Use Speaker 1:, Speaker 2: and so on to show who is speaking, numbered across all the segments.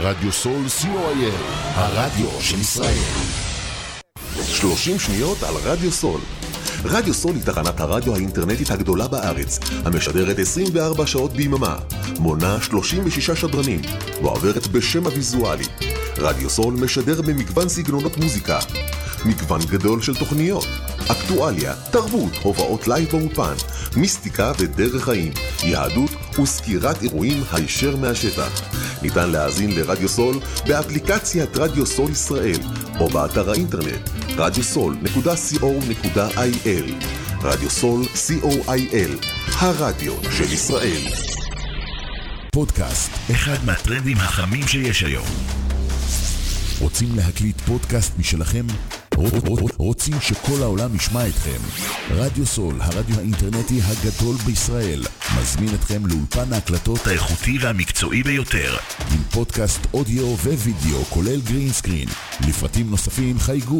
Speaker 1: רדיו סול co.il, הרדיו של ישראל. 30 שניות על רדיו סול. רדיו סול היא תחנת הרדיו האינטרנטית הגדולה בארץ, המשדרת 24 שעות ביממה, מונה 36 שדרנים, ועוברת בשם הוויזואלי. רדיו סול משדר במגוון סגנונות מוזיקה, מגוון גדול של תוכניות, אקטואליה, תרבות, הובאות לייב באופן, מיסטיקה ודרך חיים, יהדות וסקירת אירועים הישר מהשטח. ניתן להאזין לרדיו סול באפליקציית רדיו סול ישראל או באתר האינטרנט radiosol.co.il. רדיו סול co.il, הרדיו של ישראל.
Speaker 2: פודקאסט, אחד מהטרנדים החמים שיש היום. רוצים להקליט פודקאסט משלכם? רוצים שכל העולם ישמע אתכם? רדיו סול, הרדיו האינטרנטי הגדול בישראל, מזמין אתכם לאולפן ההקלטות האיכותי והמקצועי ביותר, עם פודקאסט אודיו ווידאו כולל גרין סקרין. לפרטים נוספים חייגו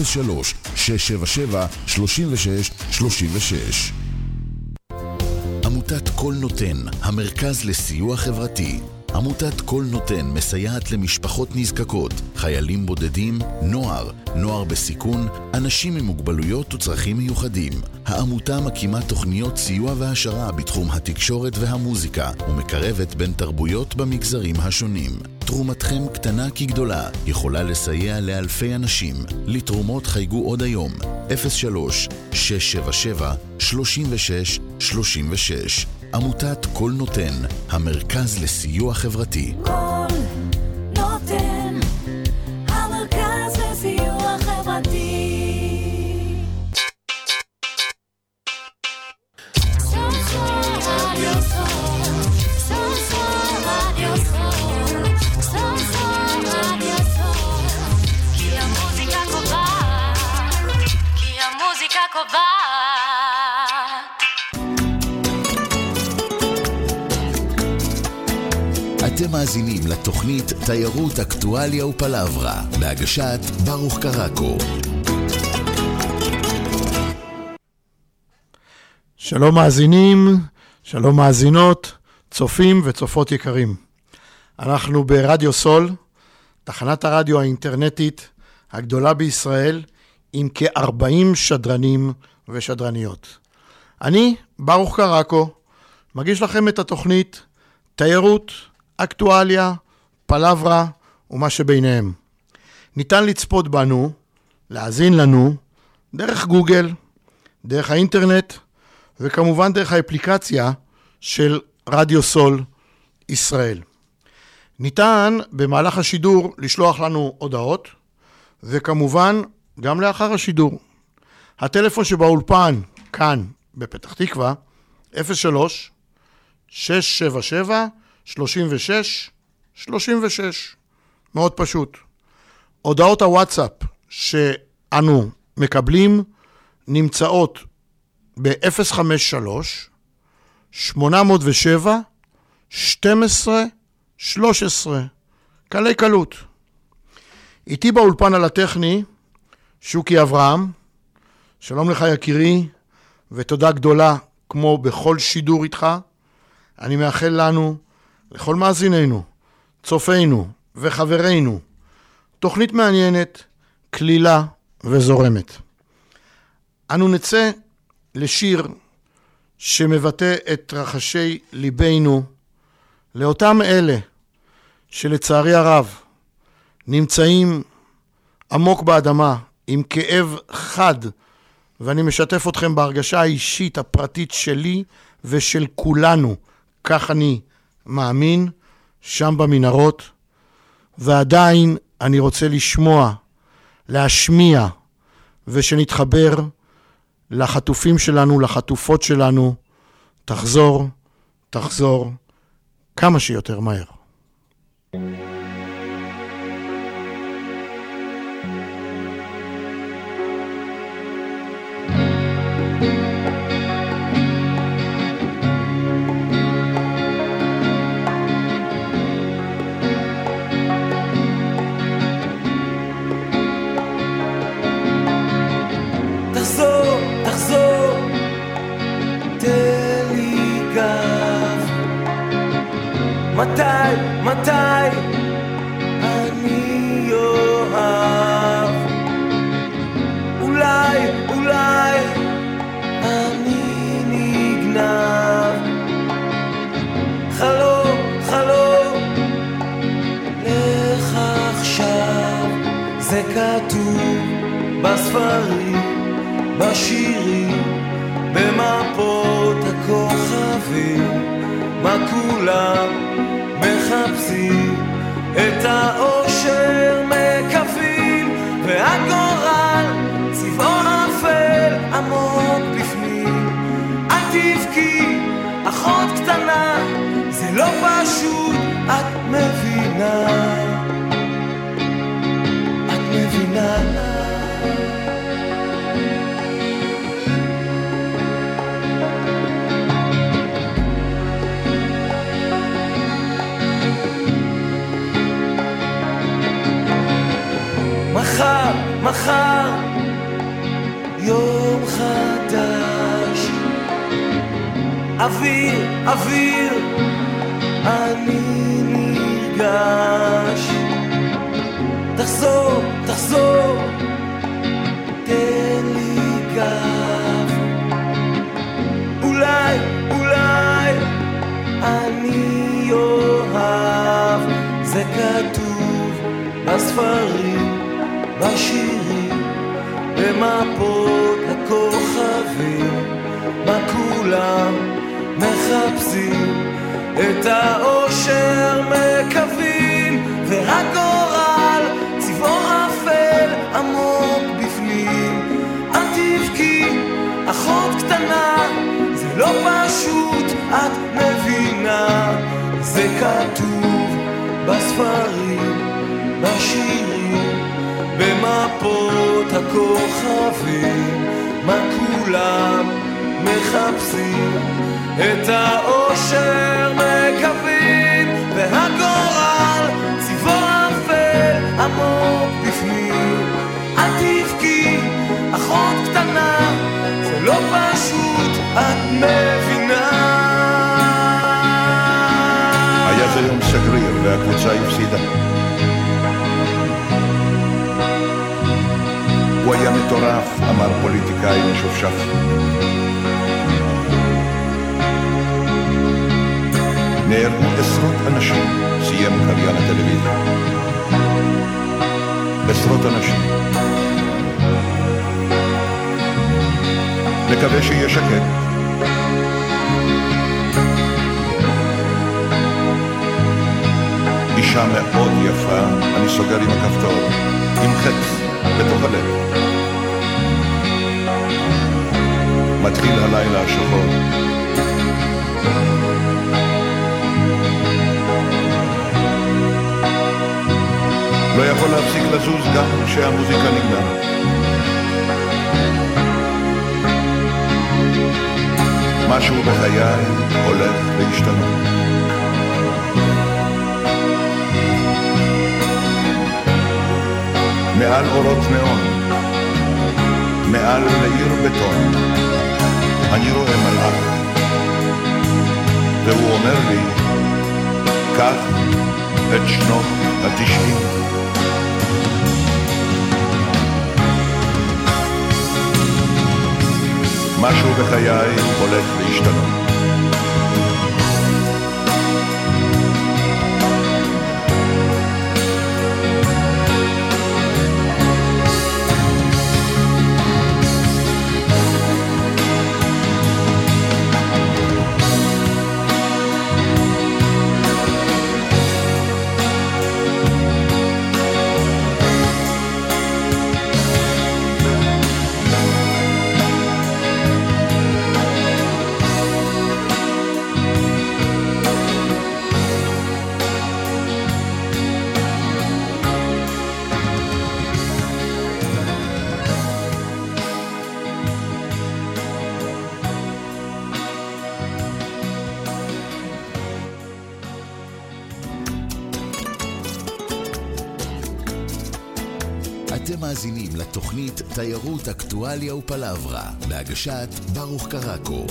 Speaker 2: 03-677-3636. עמותת כל נותן, המרכז לסיוע חברתי. עמותת כל נותן מסייעת למשפחות נזקקות, חיילים בודדים, נוער בסיכון, אנשים עם מוגבלויות וצרכים מיוחדים. העמותה מקימה תוכניות סיוע והשרה בתחום התקשורת והמוזיקה, ומקרבת בין תרבויות במגזרים השונים. תרומתכם קטנה כגדולה, יכולה לסייע לאלפי אנשים. לתרומות חייגו עוד היום, 03-677-3636. עמותת כל נותן, המרכז לסיוע חברתי.
Speaker 3: כל נותן, המרכז לסיוע חברתי. כי המוזיקה קובעת.
Speaker 2: אתם מאזינים לתוכנית תיירות, אקטואליה ופלברה, בהגשת ברוך קרקו.
Speaker 4: שלום מאזינים, שלום מאזינות, צופים וצופות יקרים. אנחנו ברדיו סול, תחנת הרדיו האינטרנטית הגדולה בישראל, עם כ-40 שדרנים ושדרניות. אני, ברוך קרקו, מגיש לכם את התוכנית תיירות, אקטואליה, פלברה ומה שביניהם. ניתן לצפות בנו, להאזין לנו, דרך גוגל, דרך האינטרנט, וכמובן דרך האפליקציה של רדיו סול ישראל. ניתן במהלך השידור לשלוח לנו הודעות, וכמובן גם לאחר השידור. הטלפון שבאולפן, כאן בפתח תקווה, 03-677-3636, מאוד פשוט. הודעות הוואטסאפ שאנו מקבלים נמצאות ב-053-807-1213, קלי קלות. איתי באולפן על הטכני, שוקי אברהם. שלום לך יקירי, ותודה גדולה כמו בכל שידור איתך. אני מאחל לנו, לכל מאזיננו, צופינו וחברינו, תוכנית מעניינת, כלילה וזורמת. אנו נצא לשיר שמבטא את רחשי ליבנו לאותם אלה שלצערי הרב נמצאים עמוק באדמה עם כאב חד, ואני משתף אתכם בהרגשה האישית הפרטית שלי ושל כולנו, כך אני מאמין, שם במנהרות, ועדיין אני רוצה לשמוע, להשמיע, ושנתחבר לחטופים שלנו, לחטופות שלנו, תחזור, כמה שיותר מהר.
Speaker 5: תחזור, תן לי גב. מתי בשירים, במפות הכוכבים, מה כולם מחפשים, את האושר מקווים, והגורל צבעו אפל עמוק בפנים. אל תבכי אחות קטנה, זה לא פשוט, את מבינה, את מבינה. מחר יום חדש, אוויר אני נרגש. תחזור תן לי גב, אולי אני אוהב. זה כתוב בספרים, בשירים, במפות הכוכבים, מה כולם מחפשים, את האושר מקווים, והגורל צבעו אפל עמוק בפנים. אל תבכי אחות קטנה, זה לא פשוט, את מבינה. זה כתוב בספרים, בשירים, במפות הכוכבים, מה כולם מחפשים, את האושר מקווים, והגורל צבעו אפל עמוק בפנים. אל תבכי אחות קטנה, זה לא פשוט, את מבינה.
Speaker 6: היה זה יום סגריר והקבוצה הפסידה. הוא היה מטורף, אמר פוליטיקאי משופשף. נהרגו עשרות אנשים, סיים קריין הטלוויזיה. עשרות אנשים. נקווה שיהיה שקט. אישה מאוד יפה, אני סוגר עם הכפתור, עם חץ בתוך הלב. מתחיל הלילה השחור. לא יכול להפסיק לזוז גם כשהמוזיקה נגמרת. משהו בחיי הולך להשתנות. מעל אורות נאון, מעל לעיר בטון, אני רואה מלאך, והוא אומר לי, קח את שנות ה-90. משהו בחיי הולך להשתנות.
Speaker 2: אתם מאזינים לתוכנית תיירות, אקטואליה ופלברה, בהגשת ברוך קרקו.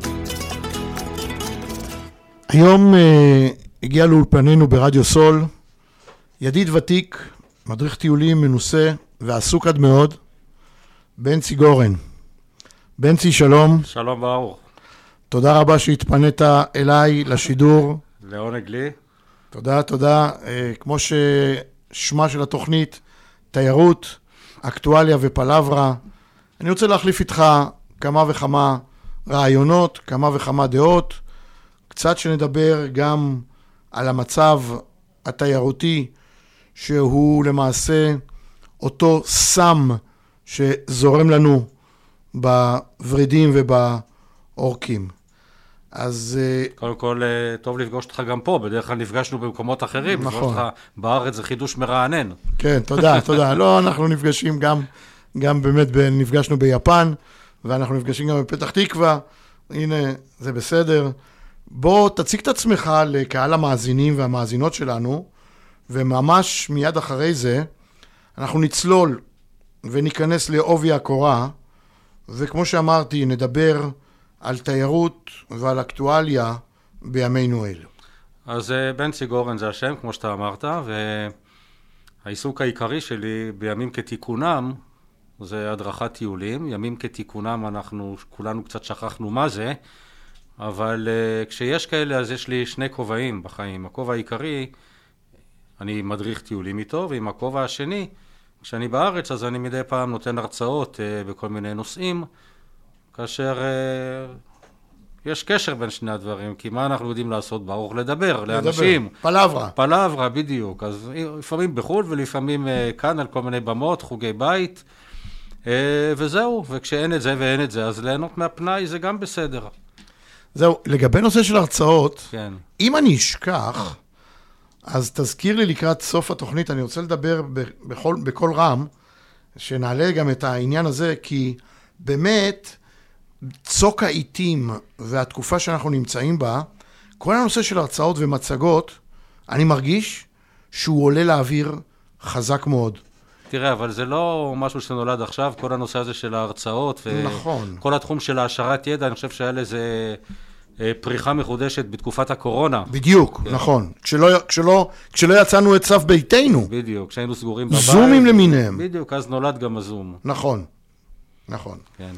Speaker 4: היום הגיע לאולפנינו ברדיו סול ידיד ותיק, מדריך טיולים מנוסה ועסוק עד מאוד, בנצי גורן. בנצי, שלום.
Speaker 7: שלום ברוך.
Speaker 4: תודה רבה שהתפנית אליי לשידור.
Speaker 7: לעונג לי.
Speaker 4: תודה. כמו ששמה של התוכנית, תיירות, אקטואליה ופלברה. אני רוצה להחליף איתך כמה וכמה רעיונות, כמה וכמה דעות, קצת שנדבר גם על המצב התיירותי, שהוא למעשה אותו סם שזורם לנו בוורידים ובאורקים. אז
Speaker 7: קודם כל, טוב לפגוש אותך גם פה, בדרך כלל נפגשנו במקומות אחרים,
Speaker 4: נכון.
Speaker 7: לפגוש אותך בארץ זה חידוש מרענן.
Speaker 4: כן, תודה, תודה. לא, אנחנו נפגשים גם באמת, נפגשנו ביפן, ואנחנו נפגשים גם בפתח תקווה, הנה, זה בסדר. בוא תציג את עצמך לקהל המאזינים והמאזינות שלנו, וממש מיד אחרי זה, אנחנו נצלול וניכנס לעובי הקורה, וכמו שאמרתי, נדבר על תיירות ועל אקטואליה בימינו אלו.
Speaker 7: אז בנצי גורן זה השם, כמו שאתה אמרת, והעיסוק העיקרי שלי בימים כתיקונם, זה הדרכת טיולים. ימים כתיקונם אנחנו כולנו קצת שכחנו מה זה, אבל כשיש כאלה אז יש לי שני כובעים בחיים. הכובע העיקרי, אני מדריך טיולים איתו, ועם הכובע השני, כשאני בארץ אז אני מדי פעם נותן הרצאות בכל מיני נושאים, כאשר יש קשר בין שני הדברים, כי מה אנחנו יודעים לעשות ברוך? לדבר לאנשים.
Speaker 4: פלברה.
Speaker 7: פלברה, בדיוק. אז לפעמים בחו"ל ולפעמים כאן על כל מיני במות, חוגי בית, וזהו. וכשאין את זה ואין את זה, אז ליהנות מהפנאי זה גם בסדר.
Speaker 4: זהו, לגבי נושא של הרצאות,
Speaker 7: כן.
Speaker 4: אם אני אשכח, אז תזכיר לי לקראת סוף התוכנית, אני רוצה לדבר בכל רם, שנעלה גם את העניין הזה, כי באמת, צוק העיתים והתקופה שאנחנו נמצאים בה, כל הנושא של הרצאות ומצגות, אני מרגיש שהוא עולה לאוויר חזק מאוד.
Speaker 7: תראה, אבל זה לא משהו שנולד עכשיו, כל הנושא הזה של ההרצאות,
Speaker 4: נכון.
Speaker 7: כל התחום של ההשארת ידע, אני חושב שהיה לזה פריחה מחודשת בתקופת הקורונה.
Speaker 4: בדיוק, נכון. כשלא יצאנו את סף ביתנו.
Speaker 7: בדיוק, כשהיינו סגורים בבית.
Speaker 4: זומים למיניהם.
Speaker 7: בדיוק, אז נולד גם הזום.
Speaker 4: נכון, נכון.
Speaker 7: כן.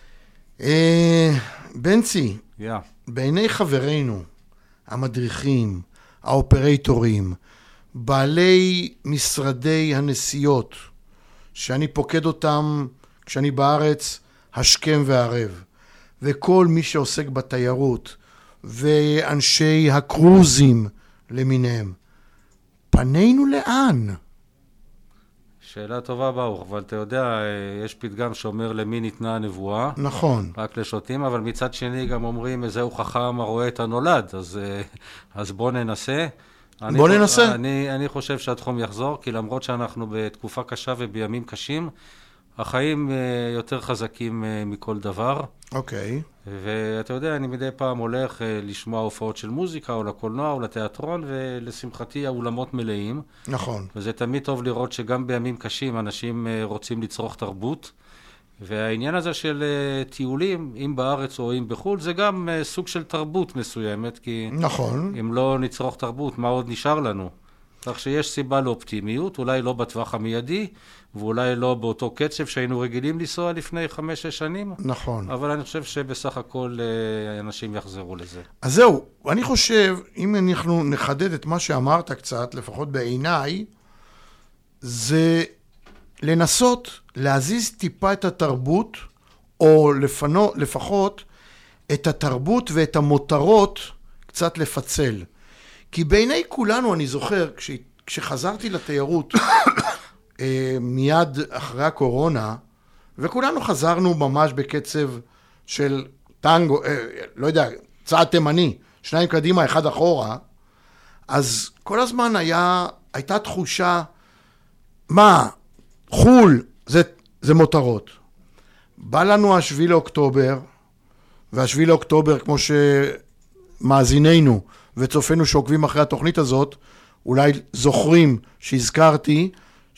Speaker 4: בנצי, בעיני חברינו, המדריכים, האופרטורים, בעלי משרדי הנסיעות, שאני פוקד אותם כשאני בארץ, השכם והערב, וכל מי שעוסק בתיירות, ואנשי הקרוזים למיניהם, פנינו לאן?
Speaker 7: שאלה טובה ברוך, אבל אתה יודע, יש פתגם שאומר למי ניתנה הנבואה.
Speaker 4: נכון.
Speaker 7: רק לשוטים, אבל מצד שני גם אומרים, זהו חכם הרואה את הנולד, אז בוא ננסה.
Speaker 4: בוא ננסה.
Speaker 7: אני חושב שהתחום יחזור, כי למרות שאנחנו בתקופה קשה ובימים קשים, החיים יותר חזקים מכל דבר.
Speaker 4: אוקיי.
Speaker 7: ואתה יודע, אני מדי פעם הולך לשמוע הופעות של מוזיקה, או לקולנוע, או לתיאטרון, ולשמחתי האולמות מלאים.
Speaker 4: נכון.
Speaker 7: וזה תמיד טוב לראות שגם בימים קשים אנשים רוצים לצרוך תרבות. והעניין הזה של טיולים, אם בארץ או אם בחו"ל, זה גם סוג של תרבות מסוימת, כי
Speaker 4: נכון.
Speaker 7: אם לא נצרוך תרבות, מה עוד נשאר לנו? כך שיש סיבה לאופטימיות, אולי לא בטווח המיידי, ואולי לא באותו קצב שהיינו רגילים לנסוע לפני 5-6 שנים.
Speaker 4: נכון.
Speaker 7: אבל אני חושב שבסך הכל אנשים יחזרו לזה.
Speaker 4: אז זהו, אני חושב, אם אנחנו נחדד את מה שאמרת קצת, לפחות בעיניי, זה לנסות להזיז טיפה את התרבות, או לפחות את התרבות ואת המותרות קצת לפצל. כי בעיני כולנו, אני זוכר, כשחזרתי לתיירות מיד אחרי הקורונה, וכולנו חזרנו ממש בקצב של טנגו, לא יודע, צעד תימני, 2 קדימה, 1 אחורה, אז כל הזמן הייתה תחושה, מה, חול, זה מותרות. בא לנו ה7 לאוקטובר, וה7 לאוקטובר, כמו שמאזיננו וצופינו שעוקבים אחרי התוכנית הזאת, אולי זוכרים שהזכרתי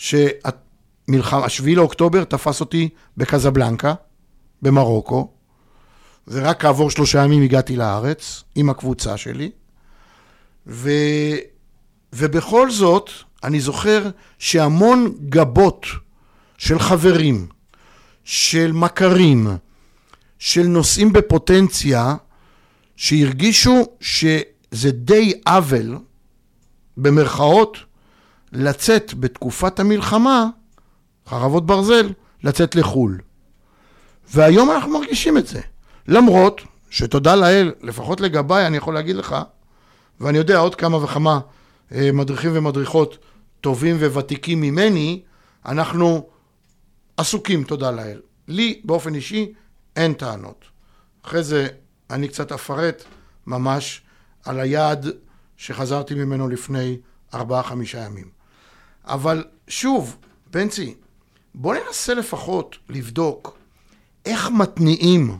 Speaker 4: שה7 לאוקטובר תפס אותי בקזבלנקה, במרוקו, ורק כעבור 3 ימים הגעתי לארץ עם הקבוצה שלי, ובכל זאת אני זוכר שהמון גבות של חברים, של מכרים, של נושאים בפוטנציה, שהרגישו שזה די עוול, במרכאות, לצאת בתקופת המלחמה, חרבות ברזל, לצאת לחול. והיום אנחנו מרגישים את זה. למרות שתודה לאל, לפחות לגביי, אני יכול להגיד לך, ואני יודע עוד כמה וכמה מדריכים ומדריכות טובים וותיקים ממני, אנחנו עסוקים, תודה לאל. לי באופן אישי אין טענות. אחרי זה אני קצת אפרט ממש על היעד שחזרתי ממנו לפני 4-5 ימים. אבל שוב, בנצי, בוא ננסה לפחות לבדוק איך מתניעים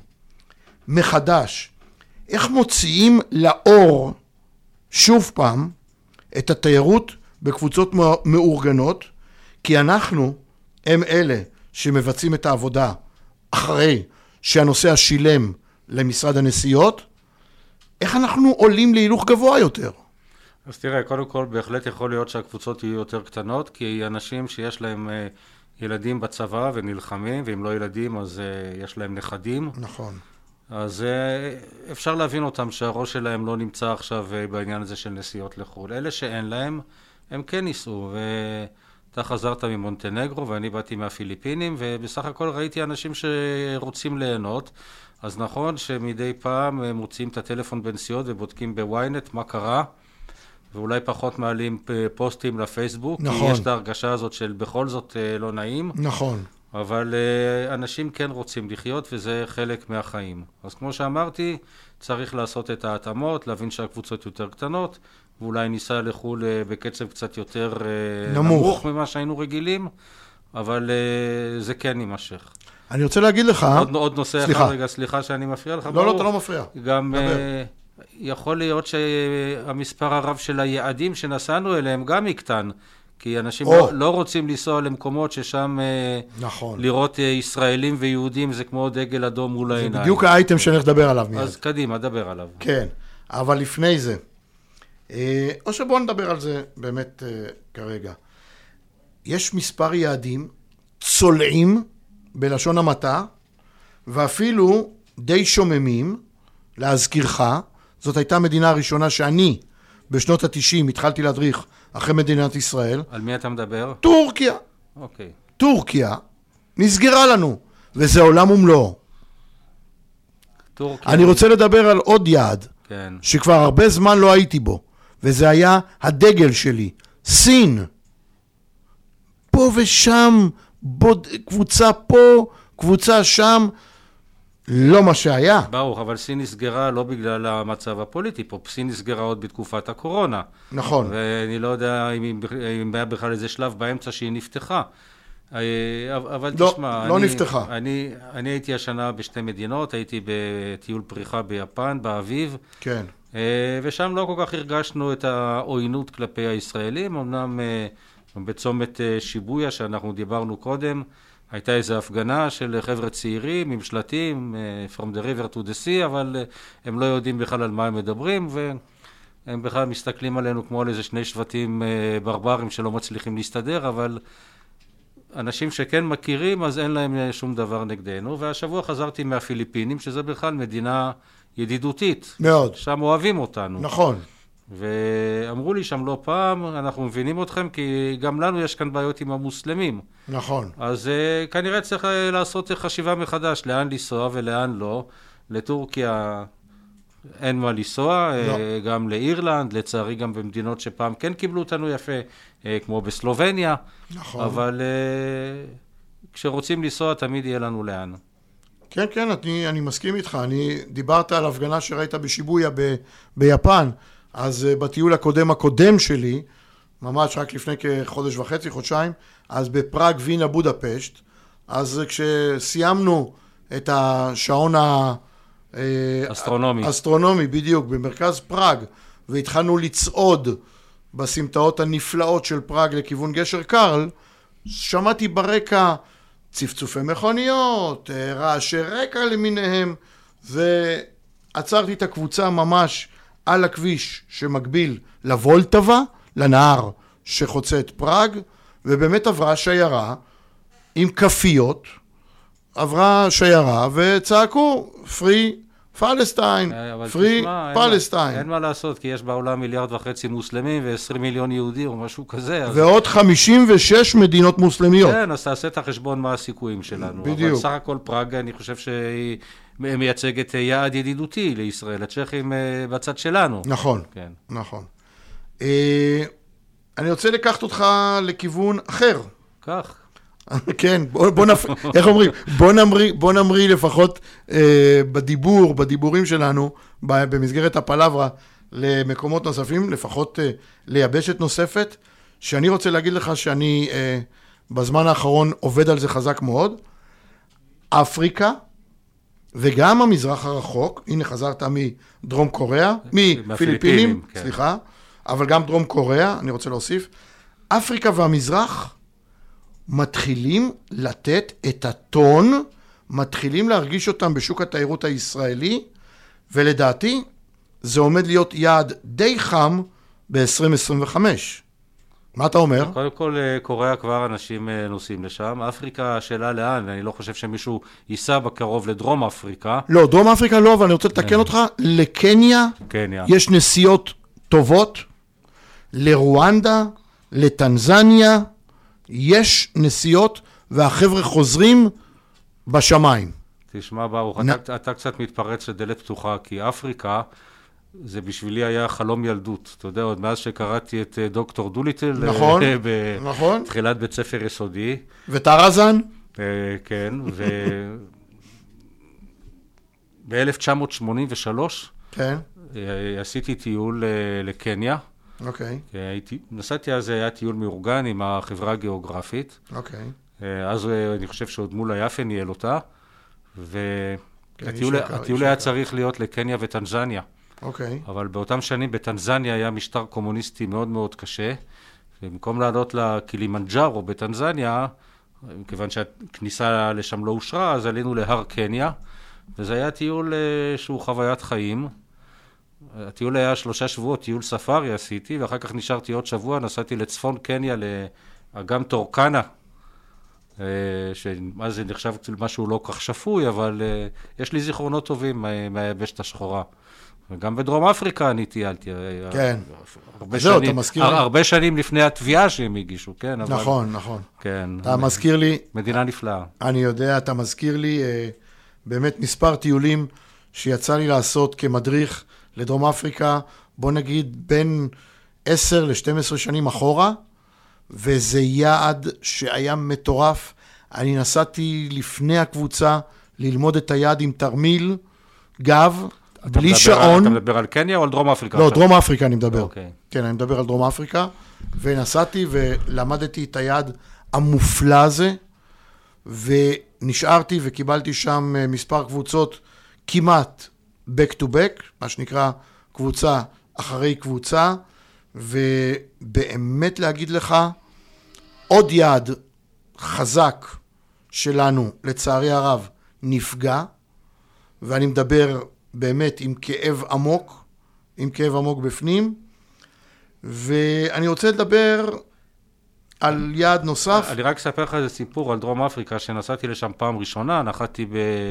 Speaker 4: מחדש, איך מוציאים לאור שוב פעם את התיירות בקבוצות מאורגנות, כי אנחנו הם אלה שמבצעים את העבודה אחרי שהנוסע שילם למשרד הנסיעות, איך אנחנו עולים להילוך גבוה יותר?
Speaker 7: אז תראה, קודם כל בהחלט יכול להיות שהקבוצות יהיו יותר קטנות, כי אנשים שיש להם ילדים בצבא ונלחמים, ואם לא ילדים אז יש להם נכדים.
Speaker 4: נכון.
Speaker 7: אז אפשר להבין אותם שהראש שלהם לא נמצא עכשיו בעניין הזה של נסיעות לחו"ל. אלה שאין להם, הם כן ניסו, ואתה חזרת ממונטנגרו ואני באתי מהפיליפינים, ובסך הכל ראיתי אנשים שרוצים ליהנות. אז נכון שמדי פעם מוצאים את הטלפון בנסיעות ובודקים בוויינט מה קרה, ואולי פחות מעלים פוסטים לפייסבוק, נכון. כי יש את ההרגשה הזאת של בכל זאת לא נעים.
Speaker 4: נכון.
Speaker 7: אבל אנשים כן רוצים לחיות, וזה חלק מהחיים. אז כמו שאמרתי, צריך לעשות את ההתאמות, להבין שהקבוצות יותר קטנות, ואולי ניסע לחול בקצב קצת יותר נמוך ממה שהיינו רגילים, אבל זה כן יימשך.
Speaker 4: אני רוצה להגיד לך...
Speaker 7: עוד נושא אחד, רגע, סליחה שאני מפריע לך.
Speaker 4: לא, אתה לא מפריע.
Speaker 7: גם יכול להיות שהמספר הרב של היעדים שנסענו אליהם גם יקטן, כי אנשים לא רוצים לנסוע למקומות ששם
Speaker 4: נכון.
Speaker 7: לראות ישראלים ויהודים זה כמו דגל אדום מול העיניים.
Speaker 4: זה בדיוק האייטם שאני הולך לדבר עליו מיד.
Speaker 7: אז קדימה, דבר עליו.
Speaker 4: כן, אבל לפני זה, או שבואו נדבר על זה באמת כרגע. יש מספר יעדים צולעים בלשון המעטה, ואפילו די שוממים, להזכירך, זאת הייתה המדינה הראשונה שאני בשנות ה-90 התחלתי להדריך אחרי מדינת ישראל.
Speaker 7: על מי אתה מדבר?
Speaker 4: טורקיה.
Speaker 7: אוקיי.
Speaker 4: טורקיה נסגרה לנו, וזה עולם ומלואו.
Speaker 7: טורקיה.
Speaker 4: אני רוצה לדבר על עוד יעד,
Speaker 7: כן.
Speaker 4: שכבר הרבה זמן לא הייתי בו, וזה היה הדגל שלי, סין. פה ושם, קבוצה פה, קבוצה שם, לא מה שהיה.
Speaker 7: ברוך, אבל סין נסגרה לא בגלל המצב הפוליטי פה, סין נסגרה עוד בתקופת הקורונה.
Speaker 4: נכון.
Speaker 7: ואני לא יודע אם היה בכלל איזה שלב באמצע שהיא נפתחה. אבל
Speaker 4: לא,
Speaker 7: תשמע,
Speaker 4: לא נפתחה.
Speaker 7: אני הייתי השנה בשתי מדינות, הייתי בטיול פריחה ביפן, באביב.
Speaker 4: כן.
Speaker 7: ושם לא כל כך הרגשנו את העוינות כלפי הישראלים, אמנם בצומת שיבויה שאנחנו דיברנו קודם, הייתה איזו הפגנה של חבר'ה צעירים עם שלטים, from the river to the sea, אבל הם לא יודעים בכלל על מה הם מדברים, והם בכלל מסתכלים עלינו כמו על איזה שני שבטים ברברים שלא מצליחים להסתדר, אבל אנשים שכן מכירים, אז אין להם שום דבר נגדנו. והשבוע חזרתי מהפיליפינים, שזה בכלל מדינה ידידותית.
Speaker 4: מאוד.
Speaker 7: שם אוהבים אותנו.
Speaker 4: נכון.
Speaker 7: ואמרו לי שם לא פעם, אנחנו מבינים אתכם, כי גם לנו יש כאן בעיות עם המוסלמים.
Speaker 4: נכון.
Speaker 7: אז כנראה צריך לעשות חשיבה מחדש, לאן לנסוע ולאן לא. לטורקיה אין מה לנסוע, לא. גם לאירלנד, לצערי גם במדינות שפעם כן קיבלו אותנו יפה, כמו בסלובניה.
Speaker 4: נכון.
Speaker 7: אבל כשרוצים לנסוע תמיד יהיה לנו לאן.
Speaker 4: כן, כן, אני מסכים איתך. דיברת על הפגנה שראית בשיבויה ביפן, אז בטיול הקודם שלי, ממש רק לפני כחודש וחצי, חודשיים, אז בפראג, וינה, בודפשט, אז כשסיימנו את השעון האסטרונומי, בדיוק, במרכז פראג, והתחלנו לצעוד בסמטאות הנפלאות של פראג לכיוון גשר קרל, שמעתי ברקע צפצופי מכוניות, רעשי רקע למיניהם, ועצרתי את הקבוצה ממש על הכביש שמקביל לוולטבה, לנהר שחוצה את פראג, ובאמת עברה שיירה עם כפיות, עברה שיירה וצעקו free פלסטיין,
Speaker 7: אבל
Speaker 4: פרי
Speaker 7: תשמע,
Speaker 4: פלסטיין.
Speaker 7: אין מה לעשות, כי יש בעולם 1.5 מיליארד מוסלמים ו20 מיליון יהודים או משהו כזה.
Speaker 4: ועוד 56 מדינות מוסלמיות.
Speaker 7: כן, אז תעשה את החשבון מה הסיכויים שלנו.
Speaker 4: בדיוק.
Speaker 7: אבל סך הכל פראג, אני חושב שהיא מייצגת יעד ידידותי לישראל, הצ'כים בצד שלנו.
Speaker 4: נכון,
Speaker 7: כן.
Speaker 4: נכון. אני רוצה לקחת אותך לכיוון אחר.
Speaker 7: כך.
Speaker 4: כן, איך אומרים? בוא נמריא לפחות בדיבורים שלנו, במסגרת הפלברה, למקומות נוספים, לפחות ליבשת נוספת, שאני רוצה להגיד לך שאני בזמן האחרון עובד על זה חזק מאוד. אפריקה, וגם המזרח הרחוק, הנה חזרת מדרום קוריאה, מפיליפינים,
Speaker 7: כן.
Speaker 4: סליחה, אבל גם דרום קוריאה, אני רוצה להוסיף. אפריקה והמזרח מתחילים לתת את הטון, מתחילים להרגיש אותם בשוק התיירות הישראלי, ולדעתי זה עומד להיות יעד די חם ב-2025. מה אתה אומר?
Speaker 7: קודם כל, קוריאה כבר אנשים נוסעים לשם. אפריקה, השאלה לאן, אני לא חושב שמישהו ייסע בקרוב לדרום אפריקה.
Speaker 4: לא, דרום אפריקה לא, אבל אני רוצה לתקן אותך, לקניה
Speaker 7: קניה.
Speaker 4: יש נסיעות טובות, לרואנדה, לטנזניה, יש נסיעות והחבר'ה חוזרים בשמיים.
Speaker 7: תשמע ברוך, אתה קצת מתפרץ לדלת פתוחה, כי אפריקה זה בשבילי היה חלום ילדות. אתה יודע, עוד מאז שקראתי את דוקטור דוליטל,
Speaker 4: נכון.
Speaker 7: בתחילת בית ספר יסודי.
Speaker 4: וטרזן?
Speaker 7: כן, ב-1983
Speaker 4: כן.
Speaker 7: עשיתי טיול לקניה.
Speaker 4: אוקיי.
Speaker 7: נסעתי אז, היה טיול מאורגן עם החברה הגיאוגרפית.
Speaker 4: אוקיי.
Speaker 7: אז אני חושב שעוד מול היפה ניהל אותה, והטיול היה צריך להיות לקניה וטנזניה.
Speaker 4: אוקיי.
Speaker 7: אבל באותם שנים בטנזניה היה משטר קומוניסטי מאוד מאוד קשה, ובמקום לעלות לקילימנג'ארו בטנזניה, מכיוון שהכניסה לשם לא אושרה, אז עלינו להר קניה, וזה היה טיול שהוא חוויית חיים. הטיול היה 3 שבועות, טיול ספארי עשיתי, ואחר כך נשארתי עוד שבוע, נסעתי לצפון קניה, לאגם טורקנה, שמה זה נחשב משהו לא כך שפוי, אבל יש לי זיכרונות טובים מהיבשת השחורה. וגם בדרום אפריקה אני טיילתי.
Speaker 4: כן.
Speaker 7: הרבה שנים לפני התביעה שהם הגישו, כן?
Speaker 4: נכון.
Speaker 7: כן.
Speaker 4: אתה מזכיר לי...
Speaker 7: מדינה נפלאה.
Speaker 4: אני יודע, אתה מזכיר לי באמת מספר טיולים שיצא לי לעשות כמדריך לדרום אפריקה, בוא נגיד בין 10 ל-12 שנים אחורה, וזה יעד שהיה מטורף. אני נסעתי לפני הקבוצה ללמוד את היעד עם תרמיל, גב, בלי שעון.
Speaker 7: אתה מדבר על קניה או על דרום אפריקה?
Speaker 4: לא, דרום אפריקה אני מדבר.
Speaker 7: אוקיי.
Speaker 4: כן, אני מדבר על דרום אפריקה, ונסעתי ולמדתי את היעד המופלא הזה, ונשארתי וקיבלתי שם מספר קבוצות כמעט back to back, מה שנקרא קבוצה אחרי קבוצה, ובאמת להגיד לך, עוד יעד חזק שלנו, לצערי הרב, נפגע, ואני מדבר באמת עם כאב עמוק בפנים, ואני רוצה לדבר על יעד נוסף.
Speaker 7: אני רק אספר לך איזה סיפור על דרום אפריקה, שנסעתי לשם פעם ראשונה, נחתי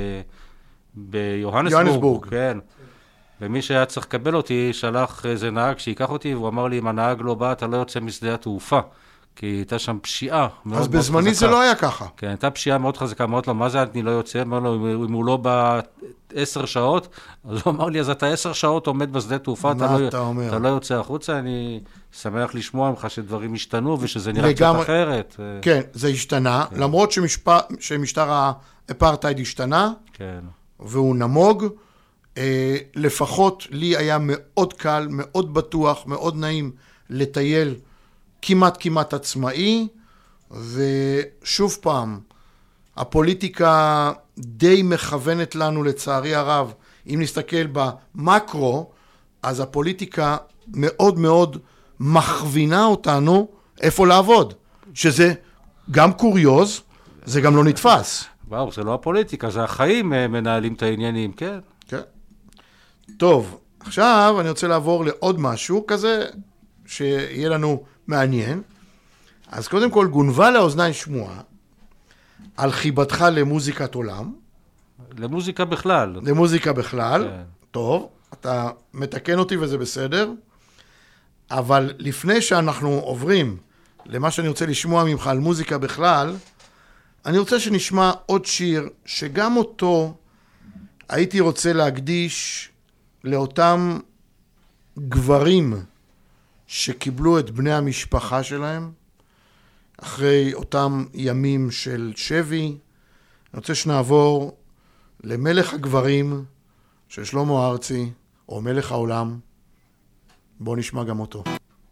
Speaker 7: ביוהנסבורג, כן. ומי שהיה צריך לקבל אותי, שלח איזה נהג שיקח אותי, והוא אמר לי, אם הנהג לא בא, אתה לא יוצא משדה התעופה, כי הייתה שם פשיעה מאוד מאוד חזקה.
Speaker 4: אז בזמני זה לא היה ככה.
Speaker 7: כן, הייתה פשיעה מאוד חזקה, אמרת לו, מה זה אני לא יוצא? אמר לו, אם הוא לא בא 10 שעות, אז הוא אמר לי, אז אתה 10 שעות עומד בשדה תעופה, אתה לא יוצא החוצה, אני שמח לשמוע ממך שדברים השתנו, ושזה נראה קצת אחרת.
Speaker 4: כן, זה השתנה, למרות שמשטר האפרטהייד השתנה, והוא נמוג, לפחות לי היה מאוד קל, מאוד בטוח, מאוד נעים לטייל כמעט עצמאי, ושוב פעם, הפוליטיקה די מכוונת לנו לצערי הרב, אם נסתכל במקרו, אז הפוליטיקה מאוד מאוד מכווינה אותנו איפה לעבוד, שזה גם קוריוז, זה גם לא נתפס.
Speaker 7: וואו, זה לא הפוליטיקה, זה החיים מנהלים את העניינים, כן?
Speaker 4: כן. טוב, עכשיו אני רוצה לעבור לעוד משהו כזה, שיהיה לנו מעניין. אז קודם כל, גונבה לאוזניים שמועה, על חיבתך למוזיקת עולם.
Speaker 7: למוזיקה בכלל.
Speaker 4: למוזיקה בכלל,
Speaker 7: כן.
Speaker 4: טוב, אתה מתקן אותי וזה בסדר, אבל לפני שאנחנו עוברים למה שאני רוצה לשמוע ממך על מוזיקה בכלל, אני רוצה שנשמע עוד שיר שגם אותו הייתי רוצה להקדיש לאותם גברים שקיבלו את בני המשפחה שלהם אחרי אותם ימים של שבי. אני רוצה שנעבור למלך הגברים של שלמה ארצי, או מלך העולם. בואו נשמע גם אותו.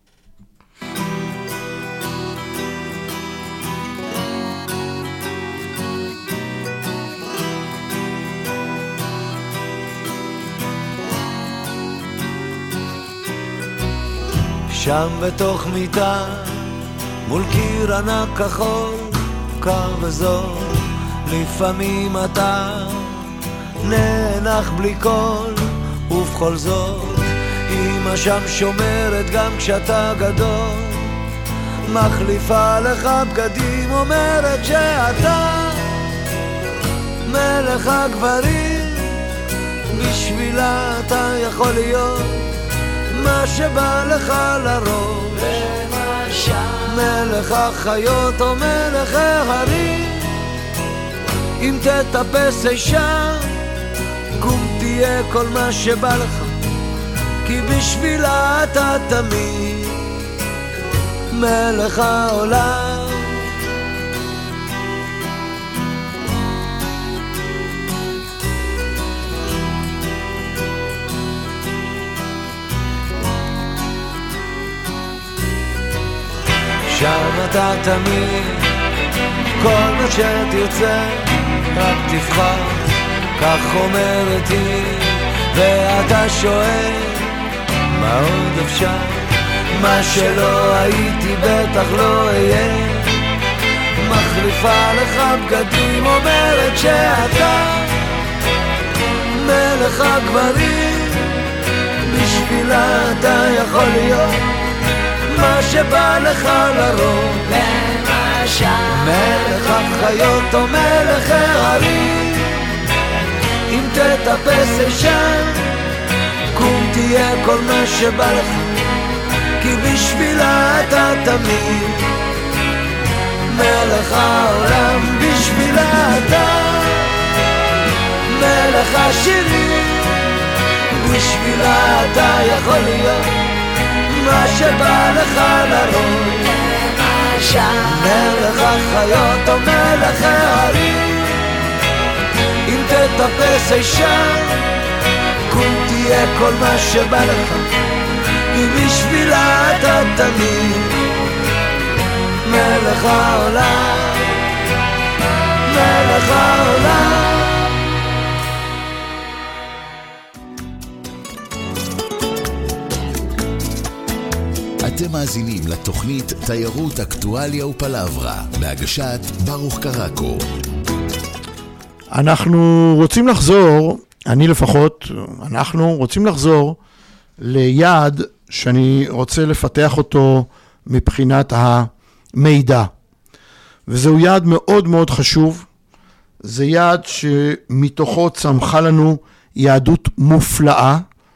Speaker 5: שם בתוך מיטה, מול קיר ענק כחול, קר וזול, לפעמים אתה נאנח בלי קול, ובכל זאת אמא שם שומרת גם כשאתה גדול, מחליפה לך בגדים, אומרת שאתה מלך הגברים, בשבילה אתה יכול להיות מה שבא לך לראש, מלך החיות או מלך ההרים, אם תטפס אישה קום תהיה כל מה שבא לך, כי בשבילה אתה תמיד מלך העולם. שם אתה תמיד, כל מה שתרצה, רק תבחר, כך אומרת היא, ואתה שואל, מה עוד אפשר? מה שלא הייתי בטח לא אהיה, מחליפה לך בגדים, אומרת שאתה מלך הגברים, בשבילה אתה יכול להיות מה שבא לך לרוב, למשל מלך החיות או מלך ההרים, אם תטפס אישה קום תהיה כל מה שבא לך, כי בשבילה אתה תמיד מלך העולם, בשבילה אתה מלך השירים, בשבילה אתה יכול להיות מה שבא לך לרוב, מלך החיות או מלך ההרים, אם תטפס אישה קום תהיה כל מה שבא לך, כי בשבילה אתה תמיד מלך העולם, מלך העולם.
Speaker 2: אתם מאזינים לתוכנית תיירות, אקטואליה ופלברה, בהגשת ברוך קרקו.
Speaker 4: אנחנו רוצים לחזור, אני לפחות, אנחנו רוצים לחזור ליעד שאני רוצה לפתח אותו מבחינת המידע. וזהו יעד מאוד מאוד חשוב. זה יעד שמתוכו צמחה לנו יהדות מופלאה,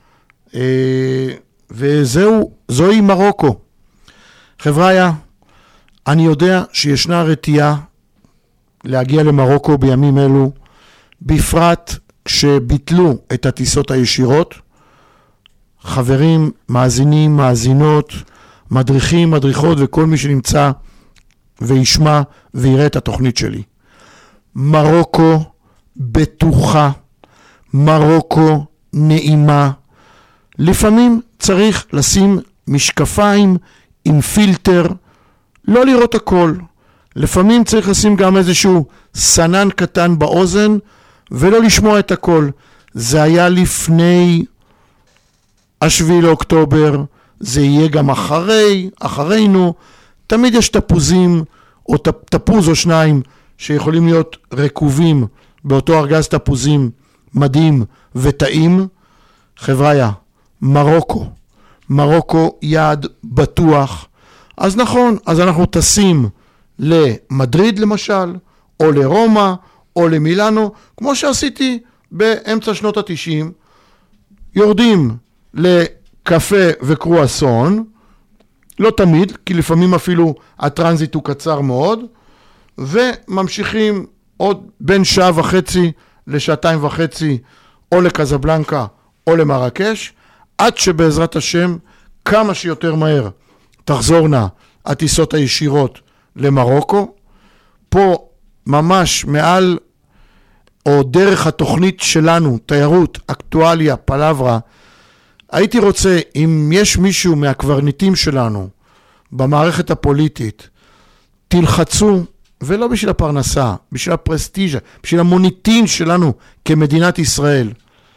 Speaker 4: וזוהי מרוקו. חבריה, אני יודע שישנה רתיעה להגיע למרוקו בימים אלו, בפרט כשביטלו את הטיסות הישירות. חברים, מאזינים, מאזינות, מדריכים, מדריכות וכל מי שנמצא וישמע ויראה את התוכנית שלי. מרוקו בטוחה, מרוקו נעימה. לפעמים צריך לשים משקפיים עם פילטר, לא לראות הכל. לפעמים צריך לשים גם איזשהו סנן קטן באוזן ולא לשמוע את הכל. זה היה לפני 7 לאוקטובר, זה יהיה גם אחרינו. תמיד יש תפוזים או תפוז או שניים שיכולים להיות רקובים באותו ארגז תפוזים מדהים וטעים. חבריה, מרוקו יעד בטוח. אז נכון, אז אנחנו טסים למדריד למשל, או לרומא, או למילאנו, כמו שעשיתי באמצע שנות ה-90, יורדים לקפה וקרואסון, לא תמיד, כי לפעמים אפילו הטרנזיט הוא קצר מאוד, וממשיכים עוד בין שעה וחצי לשעתיים וחצי, או לקזבלנקה או למרקש, עד שבעזרת השם כמה שיותר מהר תחזורנה הטיסות הישירות למרוקו. פה ממש מעל או דרך התוכנית שלנו, תיירות, אקטואליה, פלברה, הייתי רוצה, אם יש מישהו מהקברניטים שלנו במערכת הפוליטית, תלחצו, ולא בשביל הפרנסה, בשביל הפרסטיג'ה, בשביל המוניטין שלנו כמדינת ישראל,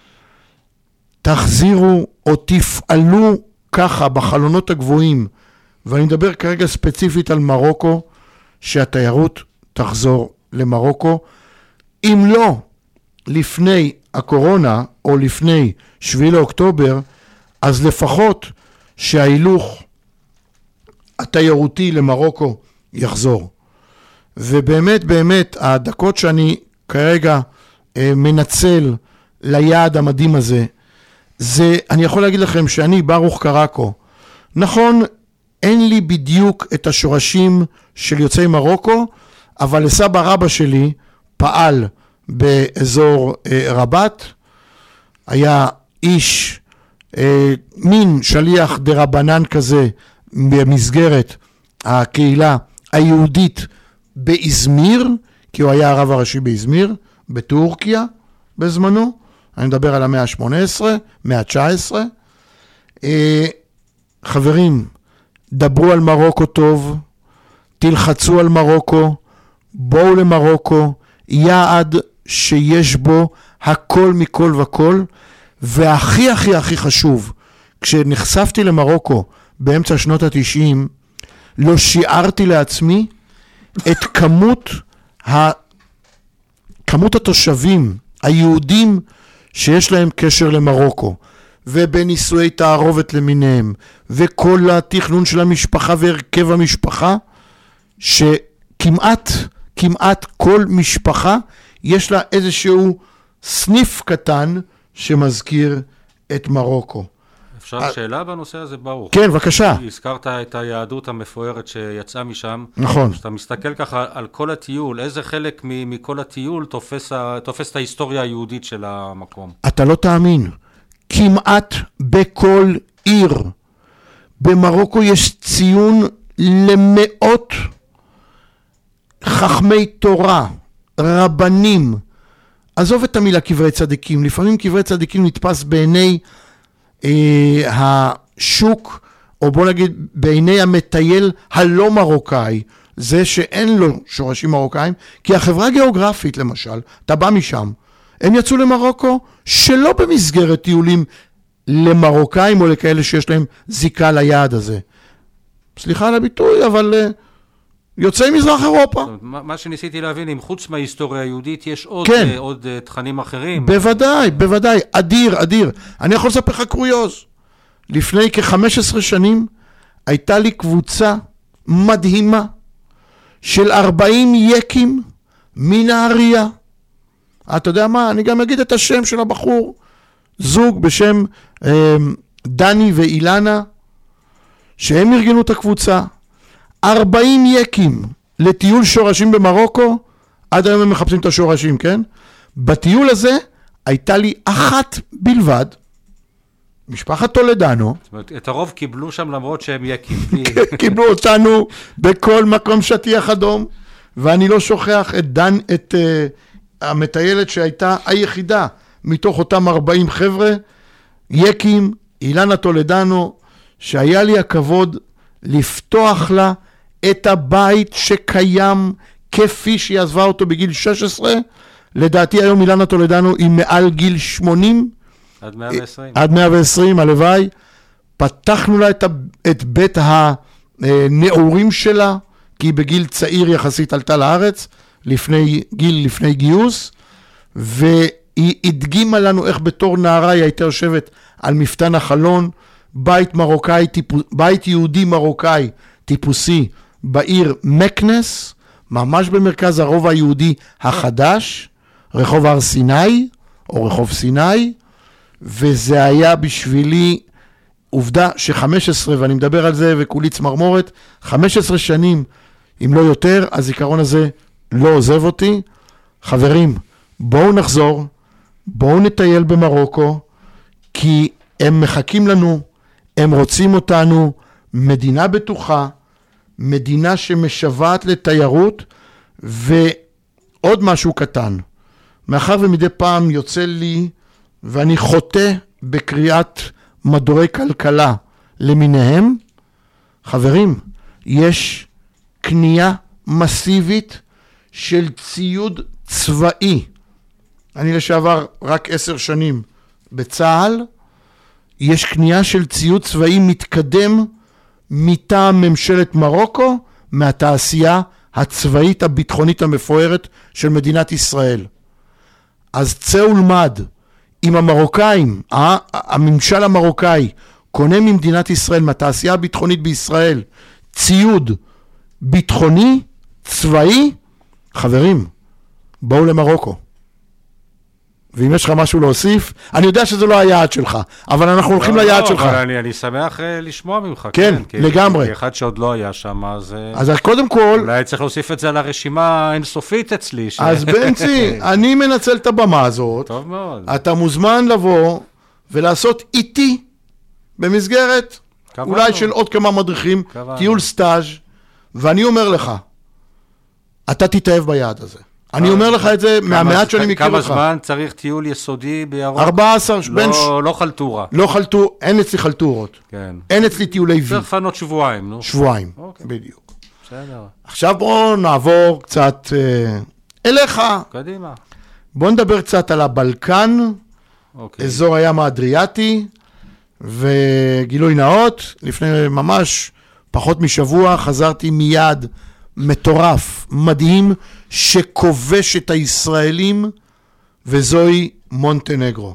Speaker 4: תחזירו או תפעלו ככה בחלונות הגבוהים, ואני מדבר כרגע ספציפית על מרוקו, שהתיירות תחזור למרוקו. אם לא לפני הקורונה או לפני 7 לאוקטובר, אז לפחות שההילוך התיירותי למרוקו יחזור. ובאמת באמת הדקות שאני כרגע מנצל ליעד המדהים הזה, זה, אני יכול להגיד לכם שאני ברוך קרקו, נכון, אין לי בדיוק את השורשים של יוצאי מרוקו, אבל לסבא רבא שלי פעל באזור רבת, היה איש מין שליח דרבנן כזה במסגרת הקהילה היהודית באזמיר, כי הוא היה הרב הראשי באזמיר, בטורקיה בזמנו, אני מדבר על המאה ה-18, מאה ה-19. חברים, דברו על מרוקו טוב, תלחצו על מרוקו, בואו למרוקו, יעד שיש בו הכל מכל וכל, והכי הכי הכי חשוב, כשנחשפתי למרוקו באמצע שנות ה-90, לא שיערתי לעצמי את כמות התושבים היהודים שיש להם קשר למרוקו, ובנישואי תערובת למיניהם, וכל התכנון של המשפחה והרכב המשפחה, שכמעט כל משפחה יש לה איזשהו סניף קטן שמזכיר את מרוקו.
Speaker 7: אפשר שאלה בנושא הזה, ברוך?
Speaker 4: כן, בבקשה.
Speaker 7: הזכרת את היהדות המפוארת שיצאה משם.
Speaker 4: נכון.
Speaker 7: כשאתה מסתכל ככה על כל הטיול, איזה חלק מכל הטיול תופס את ההיסטוריה היהודית של המקום?
Speaker 4: אתה לא תאמין. כמעט בכל עיר במרוקו יש ציון למאות חכמי תורה, רבנים. עזוב את המילה קברי צדיקים, לפעמים קברי צדיקים נתפס בעיני השוק, או בוא נגיד בעיני המטייל הלא מרוקאי, זה שאין לו שורשים מרוקאים, כי החברה הגיאוגרפית למשל, אתה בא משם, הם יצאו למרוקו שלא במסגרת טיולים למרוקאים או לכאלה שיש להם זיקה ליעד הזה. סליחה על הביטוי, אבל יוצאי מזרח אירופה.
Speaker 7: מה שניסיתי להבין, אם חוץ מההיסטוריה היהודית יש עוד תכנים אחרים.
Speaker 4: בוודאי, אדיר. אני יכול לספר לך קוריוז. לפני כ-15 שנים הייתה לי קבוצה מדהימה של 40 יקים מנהריה. אתה יודע מה? אני גם אגיד את השם של הבחור. זוג בשם דני ואילנה, שהם ארגנו את הקבוצה. 40 יקים לטיול שורשים במרוקו, עד היום הם מחפשים את השורשים, כן? בטיול הזה הייתה לי אחת בלבד, משפחת טולדנו.
Speaker 7: זאת אומרת, את הרוב קיבלו שם למרות שהם יקים.
Speaker 4: קיבלו אותנו בכל מקום שטיח אדום, ואני לא שוכח את המטיילת שהייתה היחידה מתוך אותם 40 חבר'ה, יקים, אילנה טולדנו, שהיה לי הכבוד לפתוח לה את הבית שקיים כפי שהיא עזבה אותו בגיל 16, לדעתי היום אילנה טולדנו היא מעל גיל 80,
Speaker 7: עד 120.
Speaker 4: עד 120, הלוואי. פתחנו לה את בית הנעורים שלה, כי היא בגיל צעיר יחסית עלתה לארץ, לפני גיוס, והיא הדגימה לנו איך בתור נערה היא הייתה יושבת על מפתן החלון, בית יהודי מרוקאי טיפוסי בעיר מקנס, ממש במרכז הרובע היהודי החדש, רחוב הר סיני, או רחוב סיני, וזה היה בשבילי עובדה ש-15, ואני מדבר על זה וכולי צמרמורת, 15 שנים, אם לא יותר, הזיכרון הזה לא עוזב אותי. חברים, בואו נחזור, בואו נטייל במרוקו, כי הם מחכים לנו, הם רוצים אותנו, מדינה בטוחה, מדינה שמשוועת לתיירות, ועוד משהו קטן. מאחר ומדי פעם יוצא לי, ואני חוטא בקריאת מדורי כלכלה למיניהם, חברים, יש קנייה מסיבית של ציוד צבאי. אני לשעבר רק 10 שנים בצה"ל, יש קנייה של ציוד צבאי מתקדם מטעם ממשלת מרוקו, מהתעשייה הצבאית הביטחונית המפוארת של מדינת ישראל. אז צא ולמד, אם המרוקאים, הממשל המרוקאי, קונה ממדינת ישראל, מהתעשייה הביטחונית בישראל, ציוד ביטחוני, צבאי, חברים, בואו למרוקו. ואם יש לך משהו להוסיף, אני יודע שזה לא היעד שלך, אבל אנחנו הולכים ליעד שלך.
Speaker 7: אבל אני שמח לשמוע ממך.
Speaker 4: כן, לגמרי.
Speaker 7: כאחד שעוד לא היה שם,
Speaker 4: אז קודם כל...
Speaker 7: אולי צריך להוסיף את זה על הרשימה האינסופית אצלי.
Speaker 4: אז בנצי, אני מנצל את הבמה הזאת.
Speaker 7: טוב מאוד.
Speaker 4: אתה מוזמן לבוא ולעשות איתי במסגרת, אולי של עוד כמה מדריכים, טיול סטאז', ואני אומר לך, אתה תתאהב ביעד הזה. אני אומר לך את זה מהמעט שאני מכיר אותך.
Speaker 7: כמה זמן צריך טיול יסודי בירוק?
Speaker 4: 14,
Speaker 7: לא חלטורה.
Speaker 4: לא חלטורה, אין אצלי חלטורות.
Speaker 7: כן.
Speaker 4: אין אצלי טיולי וי.
Speaker 7: צריך לפנות שבועיים, נו.
Speaker 4: שבועיים, בדיוק.
Speaker 7: בסדר.
Speaker 4: עכשיו בואו נעבור קצת אליך.
Speaker 7: קדימה.
Speaker 4: בואו נדבר קצת על הבלקן, אזור הים האדריאטי, וגילוי נאות. לפני ממש פחות משבוע חזרתי מיד מטורף, מדהים, שכובש את הישראלים, וזוהי מונטנגרו.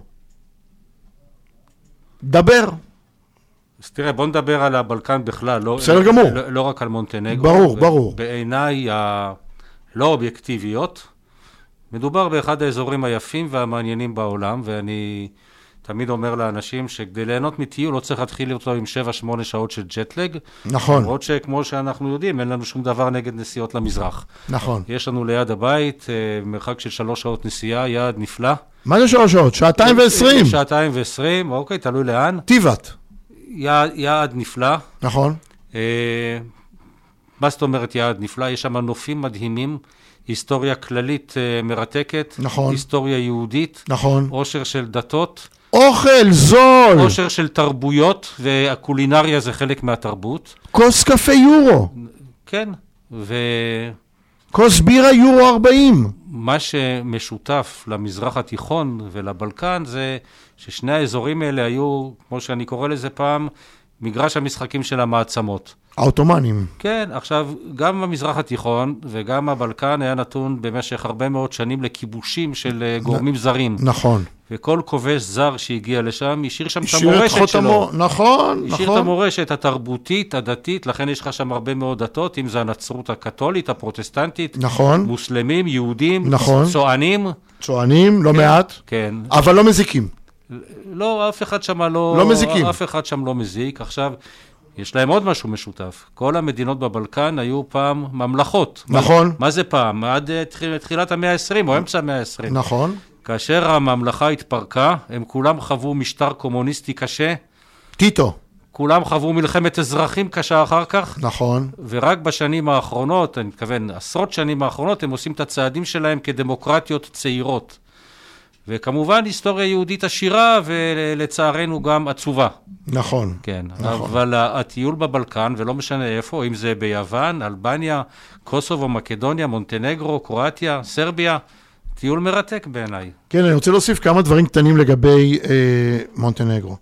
Speaker 4: דבר.
Speaker 7: אז תראה, בוא נדבר על הבלקן בכלל,
Speaker 4: בסדר גמור.
Speaker 7: לא רק על מונטנגרו.
Speaker 4: ברור, ברור.
Speaker 7: בעיניי הלא אובייקטיביות, מדובר באחד האזורים היפים והמעניינים בעולם, ואני תמיד אומר לאנשים שכדי ליהנות מטיול לא צריך להתחיל אותו עם 7-8 שעות של ג'טלג.
Speaker 4: נכון.
Speaker 7: למרות שכמו שאנחנו יודעים, אין לנו שום דבר נגד נסיעות למזרח.
Speaker 4: נכון.
Speaker 7: יש לנו ליד הבית, מרחק של 3 שעות נסיעה, יעד נפלא.
Speaker 4: מה זה 3 שעות? 2:20.
Speaker 7: 2:20, אוקיי, תלוי לאן.
Speaker 4: טיבת.
Speaker 7: יעד נפלא.
Speaker 4: נכון.
Speaker 7: מה זאת אומרת יעד נפלא? יש שם נופים מדהימים, היסטוריה כללית מרתקת.
Speaker 4: נכון.
Speaker 7: היסטוריה יהודית.
Speaker 4: נכון.
Speaker 7: עושר של דתות.
Speaker 4: אוכל זול.
Speaker 7: עושר של תרבויות, והקולינריה זה חלק מהתרבות.
Speaker 4: כוס קפה יורו.
Speaker 7: כן,
Speaker 4: כוס בירה יורו 40.
Speaker 7: מה שמשותף למזרח התיכון ולבלקן זה ששני האזורים האלה היו, כמו שאני קורא לזה פעם, מגרש המשחקים של המעצמות.
Speaker 4: האוטומנים.
Speaker 7: כן, עכשיו, גם המזרח התיכון וגם הבלקן היה נתון במשך הרבה מאוד שנים לכיבושים של גורמים זרים.
Speaker 4: נכון.
Speaker 7: וכל כובש זר שהגיע לשם, השאיר שם את המורשת שלו.
Speaker 4: נכון,
Speaker 7: השאיר את המורשת התרבותית, הדתית, לכן יש לך שם הרבה מאוד דתות, אם זה הנצרות הקתולית, הפרוטסטנטית,
Speaker 4: נכון.
Speaker 7: מוסלמים, יהודים,
Speaker 4: נכון.
Speaker 7: צוענים.
Speaker 4: צוענים, לא מעט.
Speaker 7: כן.
Speaker 4: אבל לא מזיקים.
Speaker 7: לא, אף אחד שם
Speaker 4: לא מזיקים.
Speaker 7: אף אחד שם לא מזיק. עכשיו, יש להם עוד משהו משותף. כל המדינות בבלקן היו פעם ממלכות.
Speaker 4: נכון.
Speaker 7: מה זה פעם? עד תחילת המאה ה-20 או אמצע המאה ה-20. נכון. כאשר הממלכה התפרקה, הם כולם חוו משטר קומוניסטי קשה.
Speaker 4: טיטו.
Speaker 7: כולם חוו מלחמת אזרחים קשה אחר כך.
Speaker 4: נכון.
Speaker 7: ורק בשנים האחרונות, אני מתכוון, עשרות שנים האחרונות, הם עושים את הצעדים שלהם כדמוקרטיות צעירות. וכמובן, היסטוריה יהודית עשירה, ולצערנו גם עצובה.
Speaker 4: נכון.
Speaker 7: כן.
Speaker 4: נכון.
Speaker 7: אבל הטיול בבלקן, ולא משנה איפה, אם זה ביוון, אלבניה, קוסובו, מקדוניה, מונטנגרו, קרואטיה, סרביה, טיול מרתק בעיניי.
Speaker 4: כן, אני רוצה להוסיף כמה דברים קטנים לגבי מונטנגרו.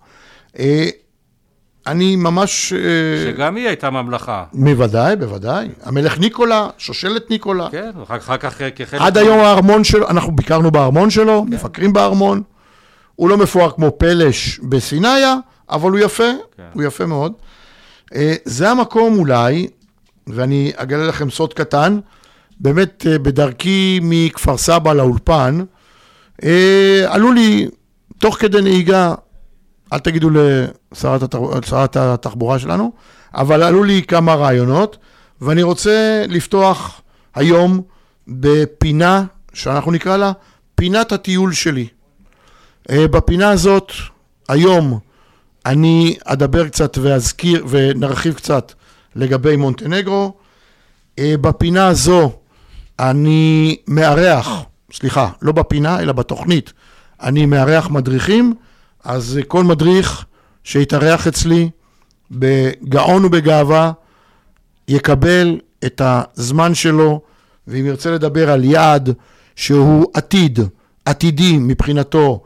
Speaker 4: אני ממש...
Speaker 7: שגם היא הייתה ממלכה.
Speaker 4: בוודאי, בוודאי. המלך ניקולה, שושלת ניקולה.
Speaker 7: כן, אחר כך כחלק...
Speaker 4: עד היום הארמון שלו, אנחנו ביקרנו בארמון שלו, כן. מבקרים בארמון. הוא לא מפואר כמו פלש בסיניה, אבל הוא יפה, כן. הוא יפה מאוד. זה המקום אולי, ואני אגלה לכם סוד קטן, באמת בדרכי מכפר סבא לאולפן, עלו לי תוך כדי נהיגה, אל תגידו לשרת התחבורה שלנו, אבל עלו לי כמה רעיונות, ואני רוצה לפתוח היום בפינה שאנחנו נקרא לה פינת הטיול שלי. בפינה הזאת היום אני אדבר קצת ואזכיר ונרחיב קצת לגבי מונטנגרו. בפינה הזו אני מארח, סליחה, לא בפינה אלא בתוכנית, אני מארח מדריכים, אז כל מדריך שיתארח אצלי בגאון ובגאווה יקבל את הזמן שלו, ואם ירצה לדבר על יעד שהוא עתידי מבחינתו,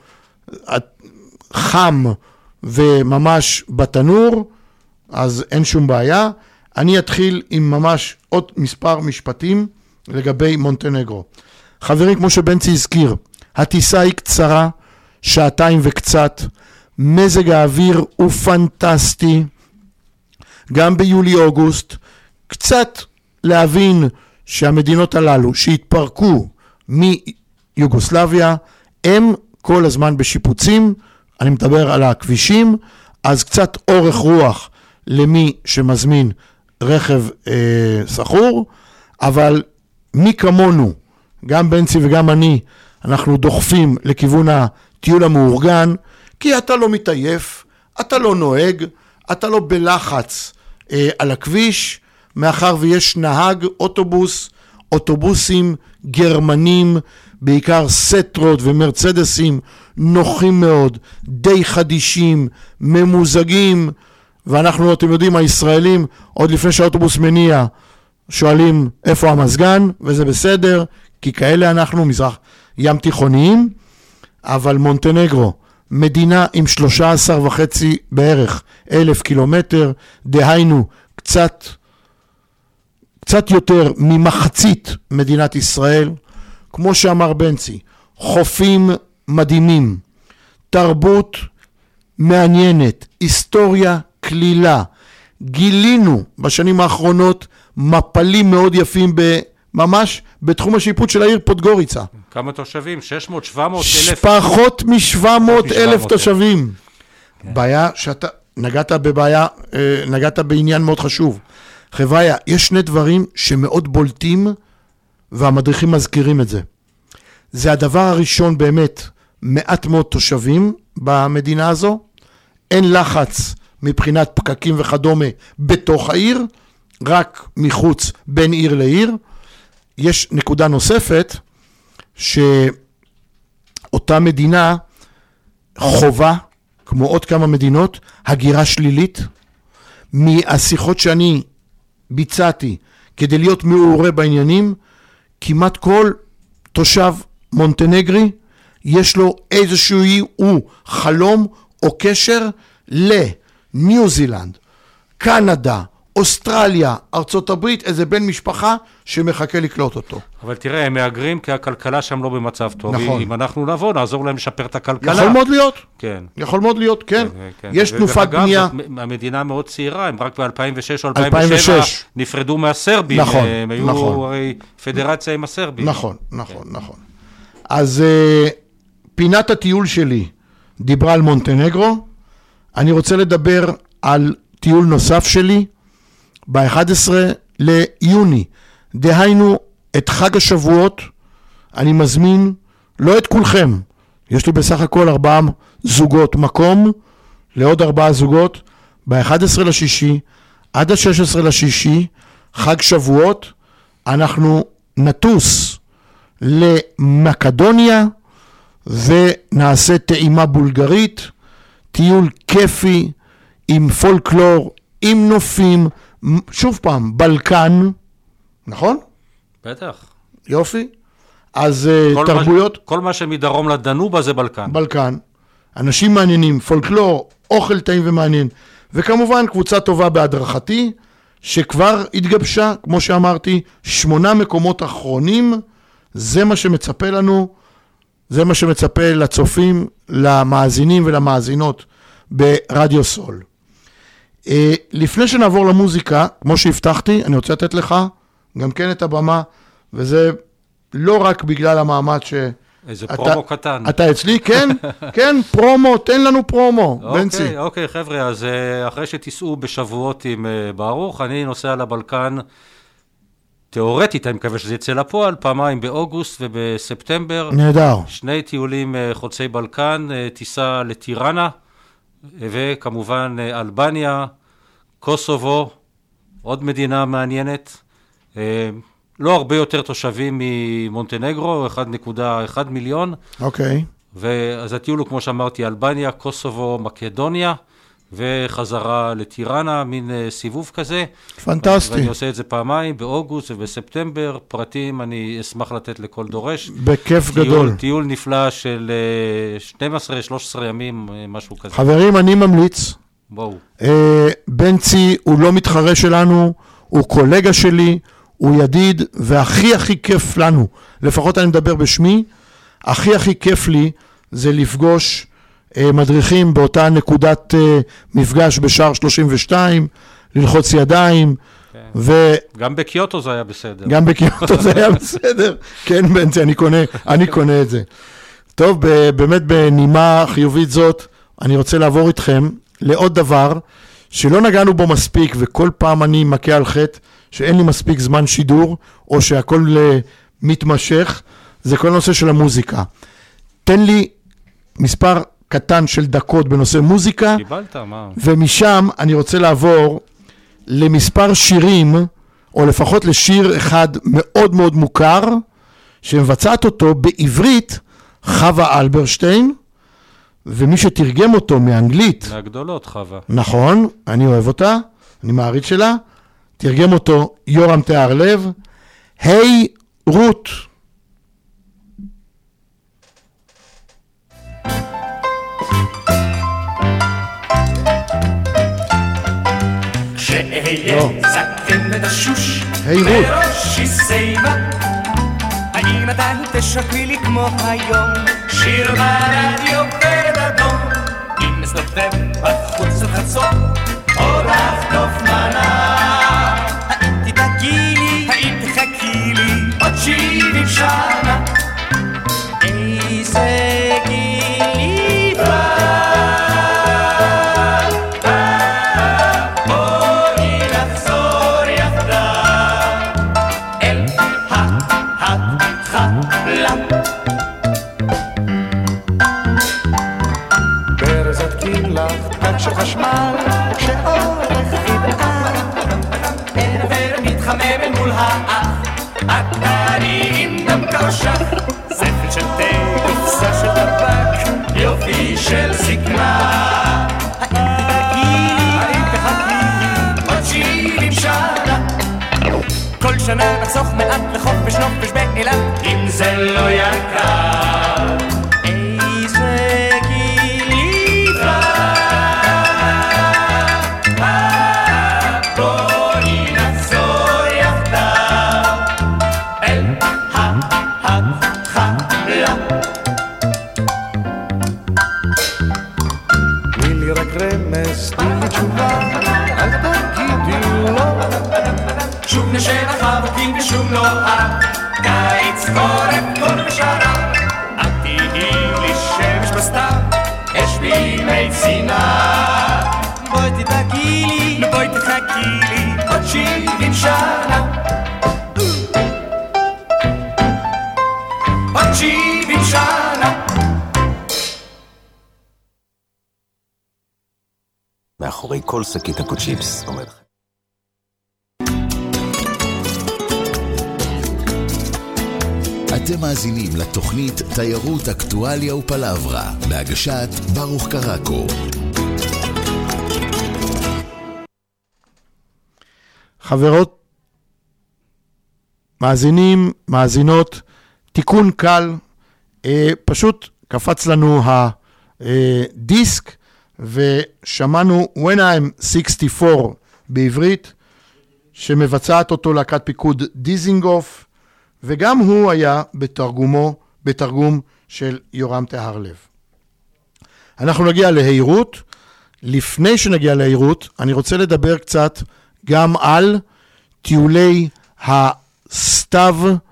Speaker 4: חם וממש בתנור, אז אין שום בעיה. אני אתחיל עם ממש עוד מספר משפטים לגבי מונטנגרו. חברים, כמו שבנצי הזכיר, הטיסה היא קצרה, 2 וקצת, מזג האוויר הוא פנטסטי, גם ביולי-אוגוסט, קצת להבין שהמדינות הללו שהתפרקו מיוגוסלביה, הם כל הזמן בשיפוצים, אני מדבר על הכבישים, אז קצת אורך רוח למי שמזמין רכב סחור, אבל מי כמונו, גם בנצי וגם אני, אנחנו דוחפים לכיוון הטיול המאורגן, כי אתה לא מתעייף, אתה לא נוהג, אתה לא בלחץ על הכביש, מאחר ויש נהג אוטובוסים גרמנים, בעיקר סטרות ומרצדסים, נוחים מאוד, די חדישים, ממוזגים, ואנחנו, אתם יודעים, הישראלים, עוד לפני שהאוטובוס מניע, שואלים איפה המזגן, וזה בסדר, כי כאלה אנחנו מזרח ים תיכוניים, אבל מונטנגרו, מדינה עם 13.5 בערך 1,000 קילומטר, דהיינו קצת יותר ממחצית מדינת ישראל, כמו שאמר בנצי, חופים מדהימים, תרבות מעניינת, היסטוריה כלילה, גילינו בשנים האחרונות מפלים מאוד יפים ממש בתחום השיפוט של העיר פודגוריצה.
Speaker 7: כמה תושבים? 600, 700 אלף?
Speaker 4: פחות מ-700,000 תושבים. בעיה שאתה נגעת בעניין מאוד חשוב. חבריה, יש שני דברים שמאוד בולטים והמדריכים מזכירים את זה. זה הדבר הראשון באמת, מעט מאוד תושבים במדינה הזו, אין לחץ מבחינת פקקים וכדומה בתוך העיר, רק מחוץ בין עיר לעיר. יש נקודה נוספת, שאותה מדינה חובה, כמו עוד כמה מדינות, הגירה שלילית. מהשיחות שאני ביצעתי כדי להיות מעורה בעניינים, כמעט כל תושב מונטנגרי יש לו איזשהו חלום או קשר לניו זילנד, קנדה, אוסטרליה, ארצות הברית, איזה בן משפחה שמחכה לקלוט אותו.
Speaker 7: אבל תראה, הם מאגרים כי הכלכלה שם לא במצב טוב.
Speaker 4: נכון.
Speaker 7: אם אנחנו נבוא, נעזור להם לשפר את הכלכלה.
Speaker 4: יכול מאוד להיות.
Speaker 7: כן.
Speaker 4: יכול מאוד להיות, כן.
Speaker 7: כן.
Speaker 4: יש תנופת בנייה.
Speaker 7: המדינה מאוד צעירה, הם רק ב-2006 או 2007 נפרדו מהסרבים.
Speaker 4: נכון,
Speaker 7: הם היו הרי פדרציה עם הסרבים.
Speaker 4: נכון. אז פינת הטיול שלי דיברה על מונטנגרו. אני רוצה לדבר על טיול נוסף שלי ב-11 ליוני. דהיינו את חג השבועות. אני מזמין, לא את כולכם, יש לי בסך הכל 4 זוגות מקום, לעוד 4 זוגות, ב-11 לשישי עד ה-16 לשישי, חג שבועות, אנחנו נטוס למקדוניה, ונעשה טעימה בולגרית, טיול כיפי, עם פולקלור, עם נופים, שוב פעם, בלקן, נכון?
Speaker 7: בטח.
Speaker 4: יופי. אז תרבויות...
Speaker 7: כל מה שמדרום לדנובה זה בלקן.
Speaker 4: בלקן. אנשים מעניינים, פולקלור, אוכל טעים ומעניין. וכמובן, קבוצה טובה בהדרכתי, שכבר התגבשה, כמו שאמרתי, 8 מקומות אחרונים, זה מה שמצפה לנו, זה מה שמצפה לצופים, למאזינים ולמאזינות ברדיו סול. לפני שנעבור למוזיקה, כמו שהבטחתי, אני רוצה לתת לך גם כן את הבמה, וזה לא רק בגלל המעמד
Speaker 7: איזה פרומו קטן.
Speaker 4: אתה אצלי, כן? כן, פרומו, תן לנו פרומו, בנצי.
Speaker 7: אוקיי, חבר'ה, אז אחרי שתיסעו בשבועות עם ברוך, אני נוסע לבלקן, תיאורטית, אני מקווה שזה יצא לפועל, פעמיים באוגוסט ובספטמבר.
Speaker 4: נהדר.
Speaker 7: 2 טיולים חוצי בלקן, טיסה לטיראנה, וכמובן אלבניה, קוסובו, עוד מדינה מעניינת. לא הרבה יותר תושבים ממונטנגרו, 1.1 מיליון.
Speaker 4: אוקיי.
Speaker 7: ואז הטיול הוא, כמו שאמרתי, אלבניה, קוסובו, מקדוניה, וחזרה לטיראנה, מין סיבוב כזה.
Speaker 4: פנטסטי.
Speaker 7: ואני עושה את זה פעמיים, באוגוסט ובספטמבר. פרטים אני אשמח לתת לכל דורש.
Speaker 4: בכיף גדול.
Speaker 7: טיול נפלא של 12-13 ימים, משהו כזה.
Speaker 4: חברים, אני ממליץ.
Speaker 7: בואו.
Speaker 4: בנצי הוא לא מתחרה שלנו, הוא קולגה שלי, הוא ידיד, והכי הכי כיף לנו, לפחות אני מדבר בשמי, הכי כיף לי זה לפגוש מדריכים באותה נקודת מפגש בשער 32, ללחוץ ידיים,
Speaker 7: גם בקיוטו זה היה בסדר.
Speaker 4: גם בקיוטו זה היה בסדר. כן, בנצי, אני קונה את זה. טוב, באמת בנימה חיובית זאת, אני רוצה לעבור איתכם לעוד דבר שלא נגענו בו מספיק, וכל פעם אני מכה על חטא שאין לי מספיק זמן שידור, או שהכל מתמשך, זה כל נושא של המוזיקה. תן לי מספר קטן של דקות בנושא מוזיקה,
Speaker 7: קיבלת, מה?
Speaker 4: ומשם אני רוצה לעבור למספר שירים, או לפחות לשיר אחד מאוד מאוד מוכר, שמבצעת אותו בעברית חווה אלברשטיין, ומי שתרגם אותו מאנגלית.
Speaker 7: מהגדולות, חווה.
Speaker 4: נכון, אני אוהב אותה, אני מעריץ שלה. תרגם אותו יורם תיארלב. היי רות.
Speaker 8: כשאהיה זקן ודשוש
Speaker 4: בראשי
Speaker 8: שיבה, האם עדיין תשקרי לי כמו היום שיר ברדיו ורד אדום, אם נסתובב בחוץ לחצות או לחטוף מנה, האם תדאגי לי, האם תחכי לי עוד 70 שנה, איזה גיל נפלא, בואי נחזור יחדיו אל ההתחלה. ברזת קילח, גג של חשמל, שאורך ידעה, אין עבר מתחמם אל מול האח, הקטרי עם דם קרשך, ספל של תה, קופסה של טבק, יופי של זקנה, האם תדאגי לי, האם תחכי לי, עוד 70 שנה, כל שנה נחסוך מעט לחופש נופש באילת, אם זה לא יקר, איזה גיל נפלא, בואי נחזור יחדיו אל ההתחלה. תני לי רק רמז, תני לי תשובה, אל תגידי לא, שוב נשב החבוקים ושוב לא קיץ חורף כל בשנה, אל תהי לי שמש בסתיו, אש בימי צינה, בואי תדאגי לי, בואי תחכי לי עוד 70 שנה, עוד 70 שנה.
Speaker 9: מאחורי כל שקית הקוצ'יפס עומד לכם.
Speaker 2: אתם מאזינים לתוכנית תיירות, אקטואליה ופלברה, בהגשת ברוך קרקו.
Speaker 4: חברות, מאזינים, מאזינות, תיקון קל, פשוט קפץ לנו הדיסק, ושמענו When I'm 64 בעברית, שמבצעת אותו להקת פיקוד דיזינגוף, וגם הוא היה בתרגום של יורם תיארלב. אנחנו נגיע להירות. לפני שנגיע להירות, אני רוצה לדבר קצת גם על טיולי הסתיו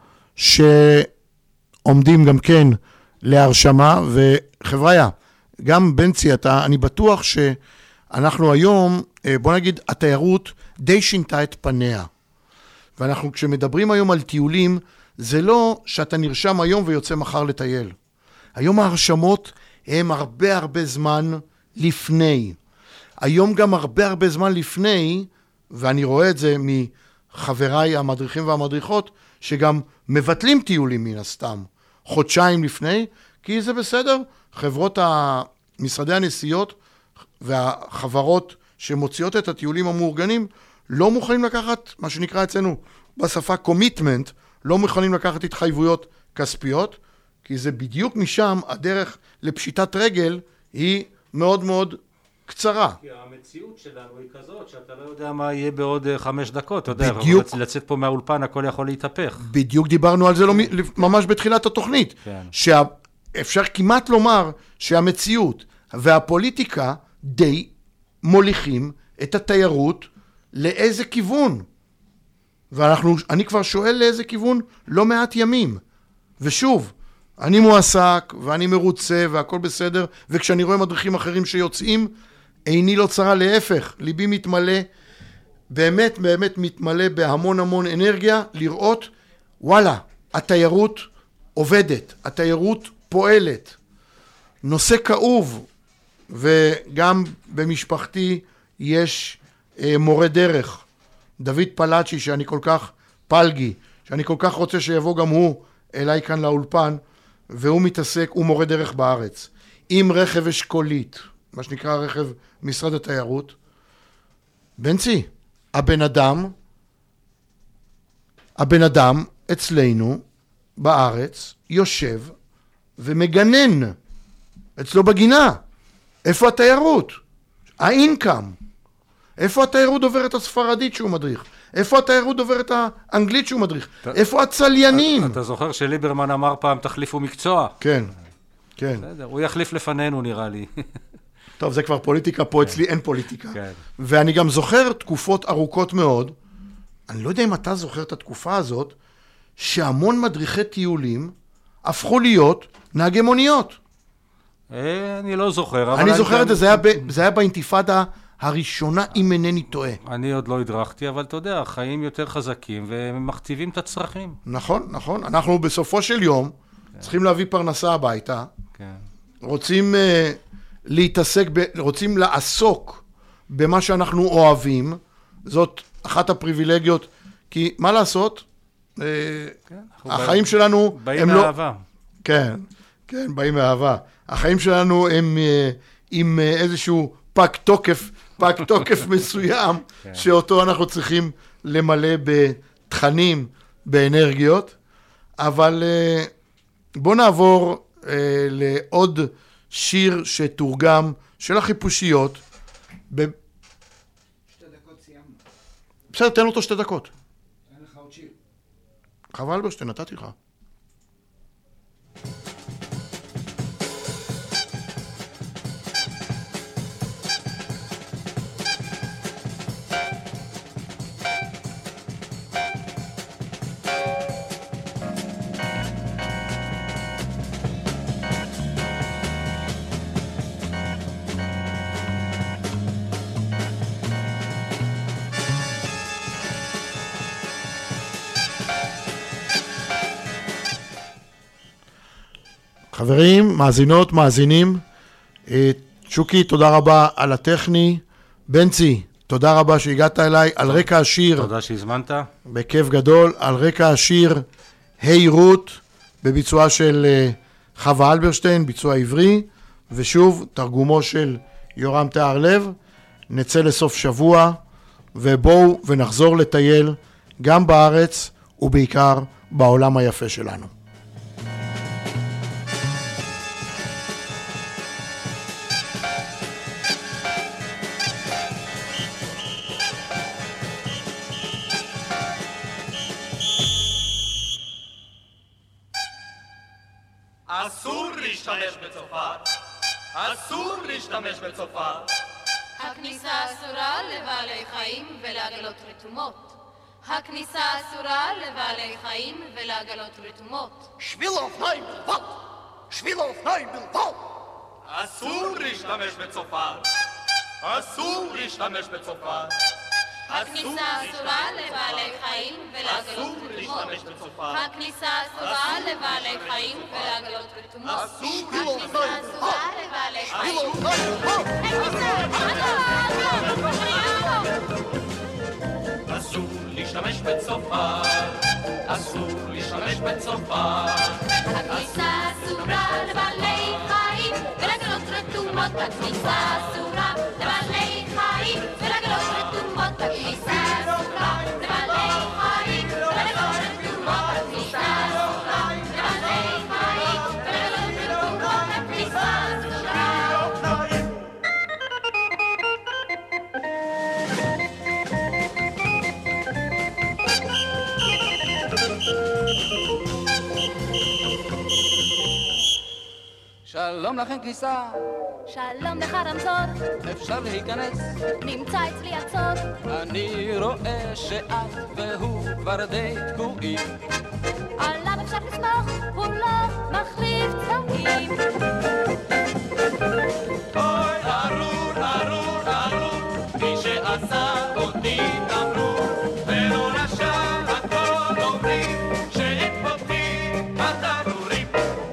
Speaker 4: שעומדים גם כן להרשמה, וחבריה, גם בנצי, אני בטוח שאנחנו היום, בוא נגיד, התיירות די שינתה את פניה. ואנחנו כשמדברים היום על טיולים, זה לא שאתה נרשם היום ויוצא מחר לטייל. היום ההרשמות הם הרבה זמן לפני. היום גם הרבה זמן לפני, ואני רואה את זה מחבריי המדריכים והמדריכות, שגם מבטלים טיולים מן הסתם, חודשיים לפני, כי זה בסדר. חברות משרדי הנסיעות והחברות שמוציאות את הטיולים המאורגנים, לא מוכנים לקחת, מה שנקרא אצלנו בשפה commitment, לא מוכנים לקחת התחייבויות כספיות, כי זה בדיוק משם, הדרך לפשיטת רגל היא מאוד קצרה.
Speaker 7: כי המציאות שלנו היא כזאת, שאתה לא יודע מה יהיה בעוד 5 דקות, אתה יודע,
Speaker 4: בדיוק.
Speaker 7: לצאת פה מהאולפן הכל יכול להתהפך.
Speaker 4: בדיוק דיברנו על זה ממש בתחילת התוכנית,
Speaker 7: כן.
Speaker 4: שאפשר כמעט לומר שהמציאות והפוליטיקה די מוליכים את התיירות לאיזה כיוון. ואני כבר שואל לאיזה כיוון לא מעט ימים. ושוב, אני מועסק ואני מרוצה והכל בסדר, וכשאני רואה מדריכים אחרים שיוצאים, עיני לא צרה, להפך, ליבי מתמלא, באמת מתמלא בהמון אנרגיה, לראות, וואלה, התיירות עובדת, התיירות פועלת. נושא כאוב, וגם במשפחתי יש מורה דרך, דוד פלאצ'י, שאני כל כך פלגי, שאני כל כך רוצה שיבוא גם הוא אליי כאן לאולפן, והוא מתעסק, הוא מורה דרך בארץ, עם רכב אשכולית, מה שנקרא רכב משרד התיירות. בנצי, הבן אדם אצלנו בארץ יושב ומגנן אצלו בגינה. איפה התיירות? האינקאם. איפה התיירות דובר את הספרדית שהוא מדריך? איפה התיירות דובר את האנגלית שהוא מדריך? איפה הצליינים?
Speaker 7: אתה זוכר שליברמן אמר פעם תחליפו מקצוע?
Speaker 4: כן.
Speaker 7: בסדר, הוא יחליף לפנינו נראה לי.
Speaker 4: טוב, זה כבר פוליטיקה, פה אצלי אין פוליטיקה. ואני גם זוכר תקופות ארוכות מאוד, אני לא יודע אם אתה זוכר את התקופה הזאת, שהמון מדריכי טיולים הפכו להיות נהגי מוניות.
Speaker 7: אני לא זוכר.
Speaker 4: אני זוכר את זה, זה היה באינתיפאדה הראשונה, אם אינני טועה.
Speaker 7: אני עוד לא הדרכתי, אבל אתה יודע, החיים יותר חזקים ומכתיבים את הצרכים.
Speaker 4: נכון. אנחנו בסופו של יום צריכים להביא פרנסה הביתה. רוצים להתעסק, רוצים לעסוק במה שאנחנו אוהבים. זאת אחת הפריבילגיות, כי מה לעשות? החיים שלנו
Speaker 7: באים מאהבה.
Speaker 4: כן, באים מאהבה. החיים שלנו הם עם איזשהו פג תוקף מסוים, שאותו אנחנו צריכים למלא בתכנים, באנרגיות. אבל בוא נעבור לעוד שיר שתורגם של החיפושיות.
Speaker 10: 2 דקות סיימנו.
Speaker 4: בסדר, תן אותו 2 דקות.
Speaker 10: תן לך עוד שיר.
Speaker 4: חבל אלברשטיין, נתתי לך. חברים, מאזינות, מאזינים, צ'וקי, תודה רבה על הטכני. בנצי, תודה רבה שהגעת אליי על רקע השיר.
Speaker 7: תודה שהזמנת.
Speaker 4: בכיף גדול, על רקע השיר היי רות, בביצועה של חווה אלברשטיין, ביצוע עברי, ושוב, תרגומו של יורם תיאר לב. נצא לסוף שבוע, ובואו ונחזור לטייל גם בארץ, ובעיקר בעולם היפה שלנו.
Speaker 8: אסור להשתמש בצופר! אסור להשתמש בצופר!
Speaker 3: הכניסה אסורה לבעלי חיים ולעגלות רתומות. הכניסה אסורה לבעלי חיים ולעגלות רתומות.
Speaker 8: שביל אופניים בלבד! שביל אופניים בלבד! אסור להשתמש בצופר! אסור להשתמש בצופר!
Speaker 3: הכניסה אסורה לבעלי חיים ולעגלות רתומות. הכניסה אסורה לבעלי חיים ולעגלות רתומות. הכניסה אסורה לבעלי חיים.
Speaker 8: אסור להשתמש בצופר! אסור להשתמש בצופר!
Speaker 3: הכניסה אסורה לבעלי חיים ולעגלות רתומות. הכניסה אסורה לבעלי חיים ולעגלות רתומות. הכניסה אסורה לבעלי חיים ולעגלות רתומות. הכניסה אסורה לבעלי חיים ולעגלות רתומות. הכניסה אסורה.
Speaker 11: שלום לכם כניסה,
Speaker 3: שלום לך רמזור,
Speaker 11: אפשר להיכנס?
Speaker 3: נמצא אצלי עצור.
Speaker 11: אני רואה שאת והוא כבר די תקועים.
Speaker 3: עליו אפשר לסמוך, הוא לא מחליף צבעים.
Speaker 8: אוי, ארור, ארור, ארור, מי שעשה אותי תמרור, ולא נשב הכל אומרים, שאין פותחים התנורים.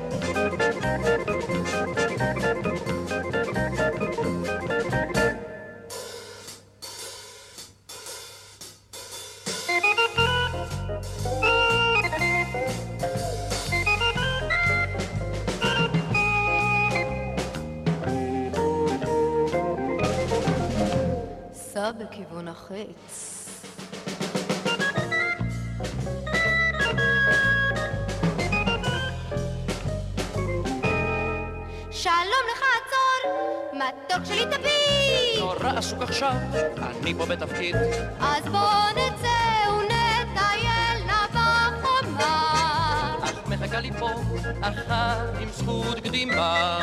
Speaker 3: סע בכיוון החץ. שלום לך עצור, מתוק שלי תביא.
Speaker 11: נורא עסוק עכשיו, אני פה בתפקיד.
Speaker 3: אז בוא נצא ונטייל נא בחומה.
Speaker 11: אך מחכה לי פה אחת עם זכות קדימה.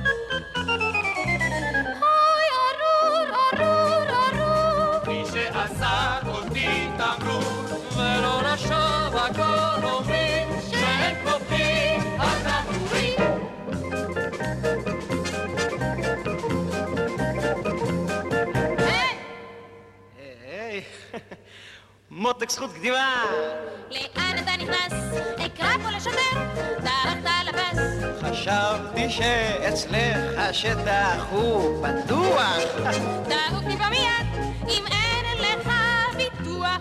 Speaker 3: אוי ארור, ארור, ארור,
Speaker 8: מי שעשה אותי תמרור,
Speaker 11: ולא נשב הכל אומרים,
Speaker 8: שאין פותחים התנורים.
Speaker 11: היי, מותק זכות קדימה.
Speaker 3: לאן אתה נכנס? אקרא פה לשוטר, דרכת לפס.
Speaker 11: חשבתי שאצלך השטח הוא פתוח.
Speaker 3: דאוג טיפה מיד, אם אין לך ביטוח.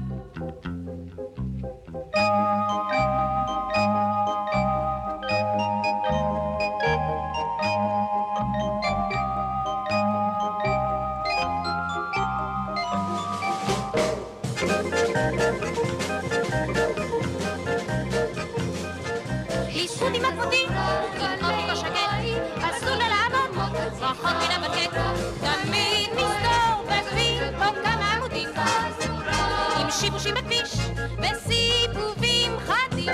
Speaker 3: ליסוד עם הכבודי, עם אופיקו שקט, אסור ללעמוד, רחוק מן המקט, תמיד מסתור בכביש, פה כמה עמודים, עם שיבושים בכביש, וסיבובים חדים.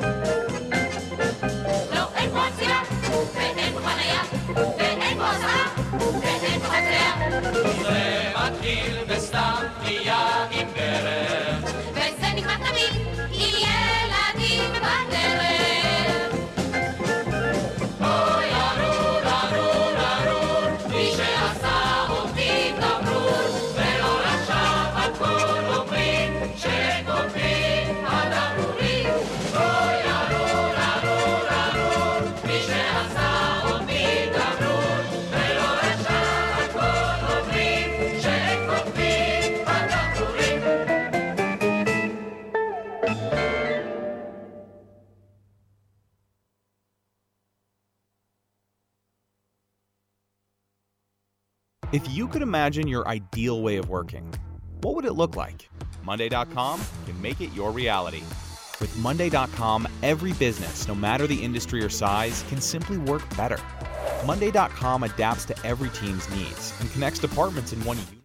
Speaker 3: לא, אין פה עצירה, ואין פה חניה, ואין פה הסעה, ואין פה חציה.
Speaker 8: זה מתחיל בסתם פנייה עם דרך,
Speaker 3: וזה נגמר תמיד עם ילדים בדרך.
Speaker 8: אוי ארור, ארור, ארור, מי שעשה אותי תמרור, ולא נשב הכל אומרים, שאין פותחים התנורים. אוי ארור, ארור, ארור, מי שעשה אותי תמרור, ולא נשב הכל אומרים, שאין פותחים התנורים.
Speaker 12: If you could imagine your ideal way of working, what would it look like? Monday.com can make it your reality. With Monday.com, every business, no matter the industry or size, can simply work better. Monday.com adapts to every team's needs and connects departments in one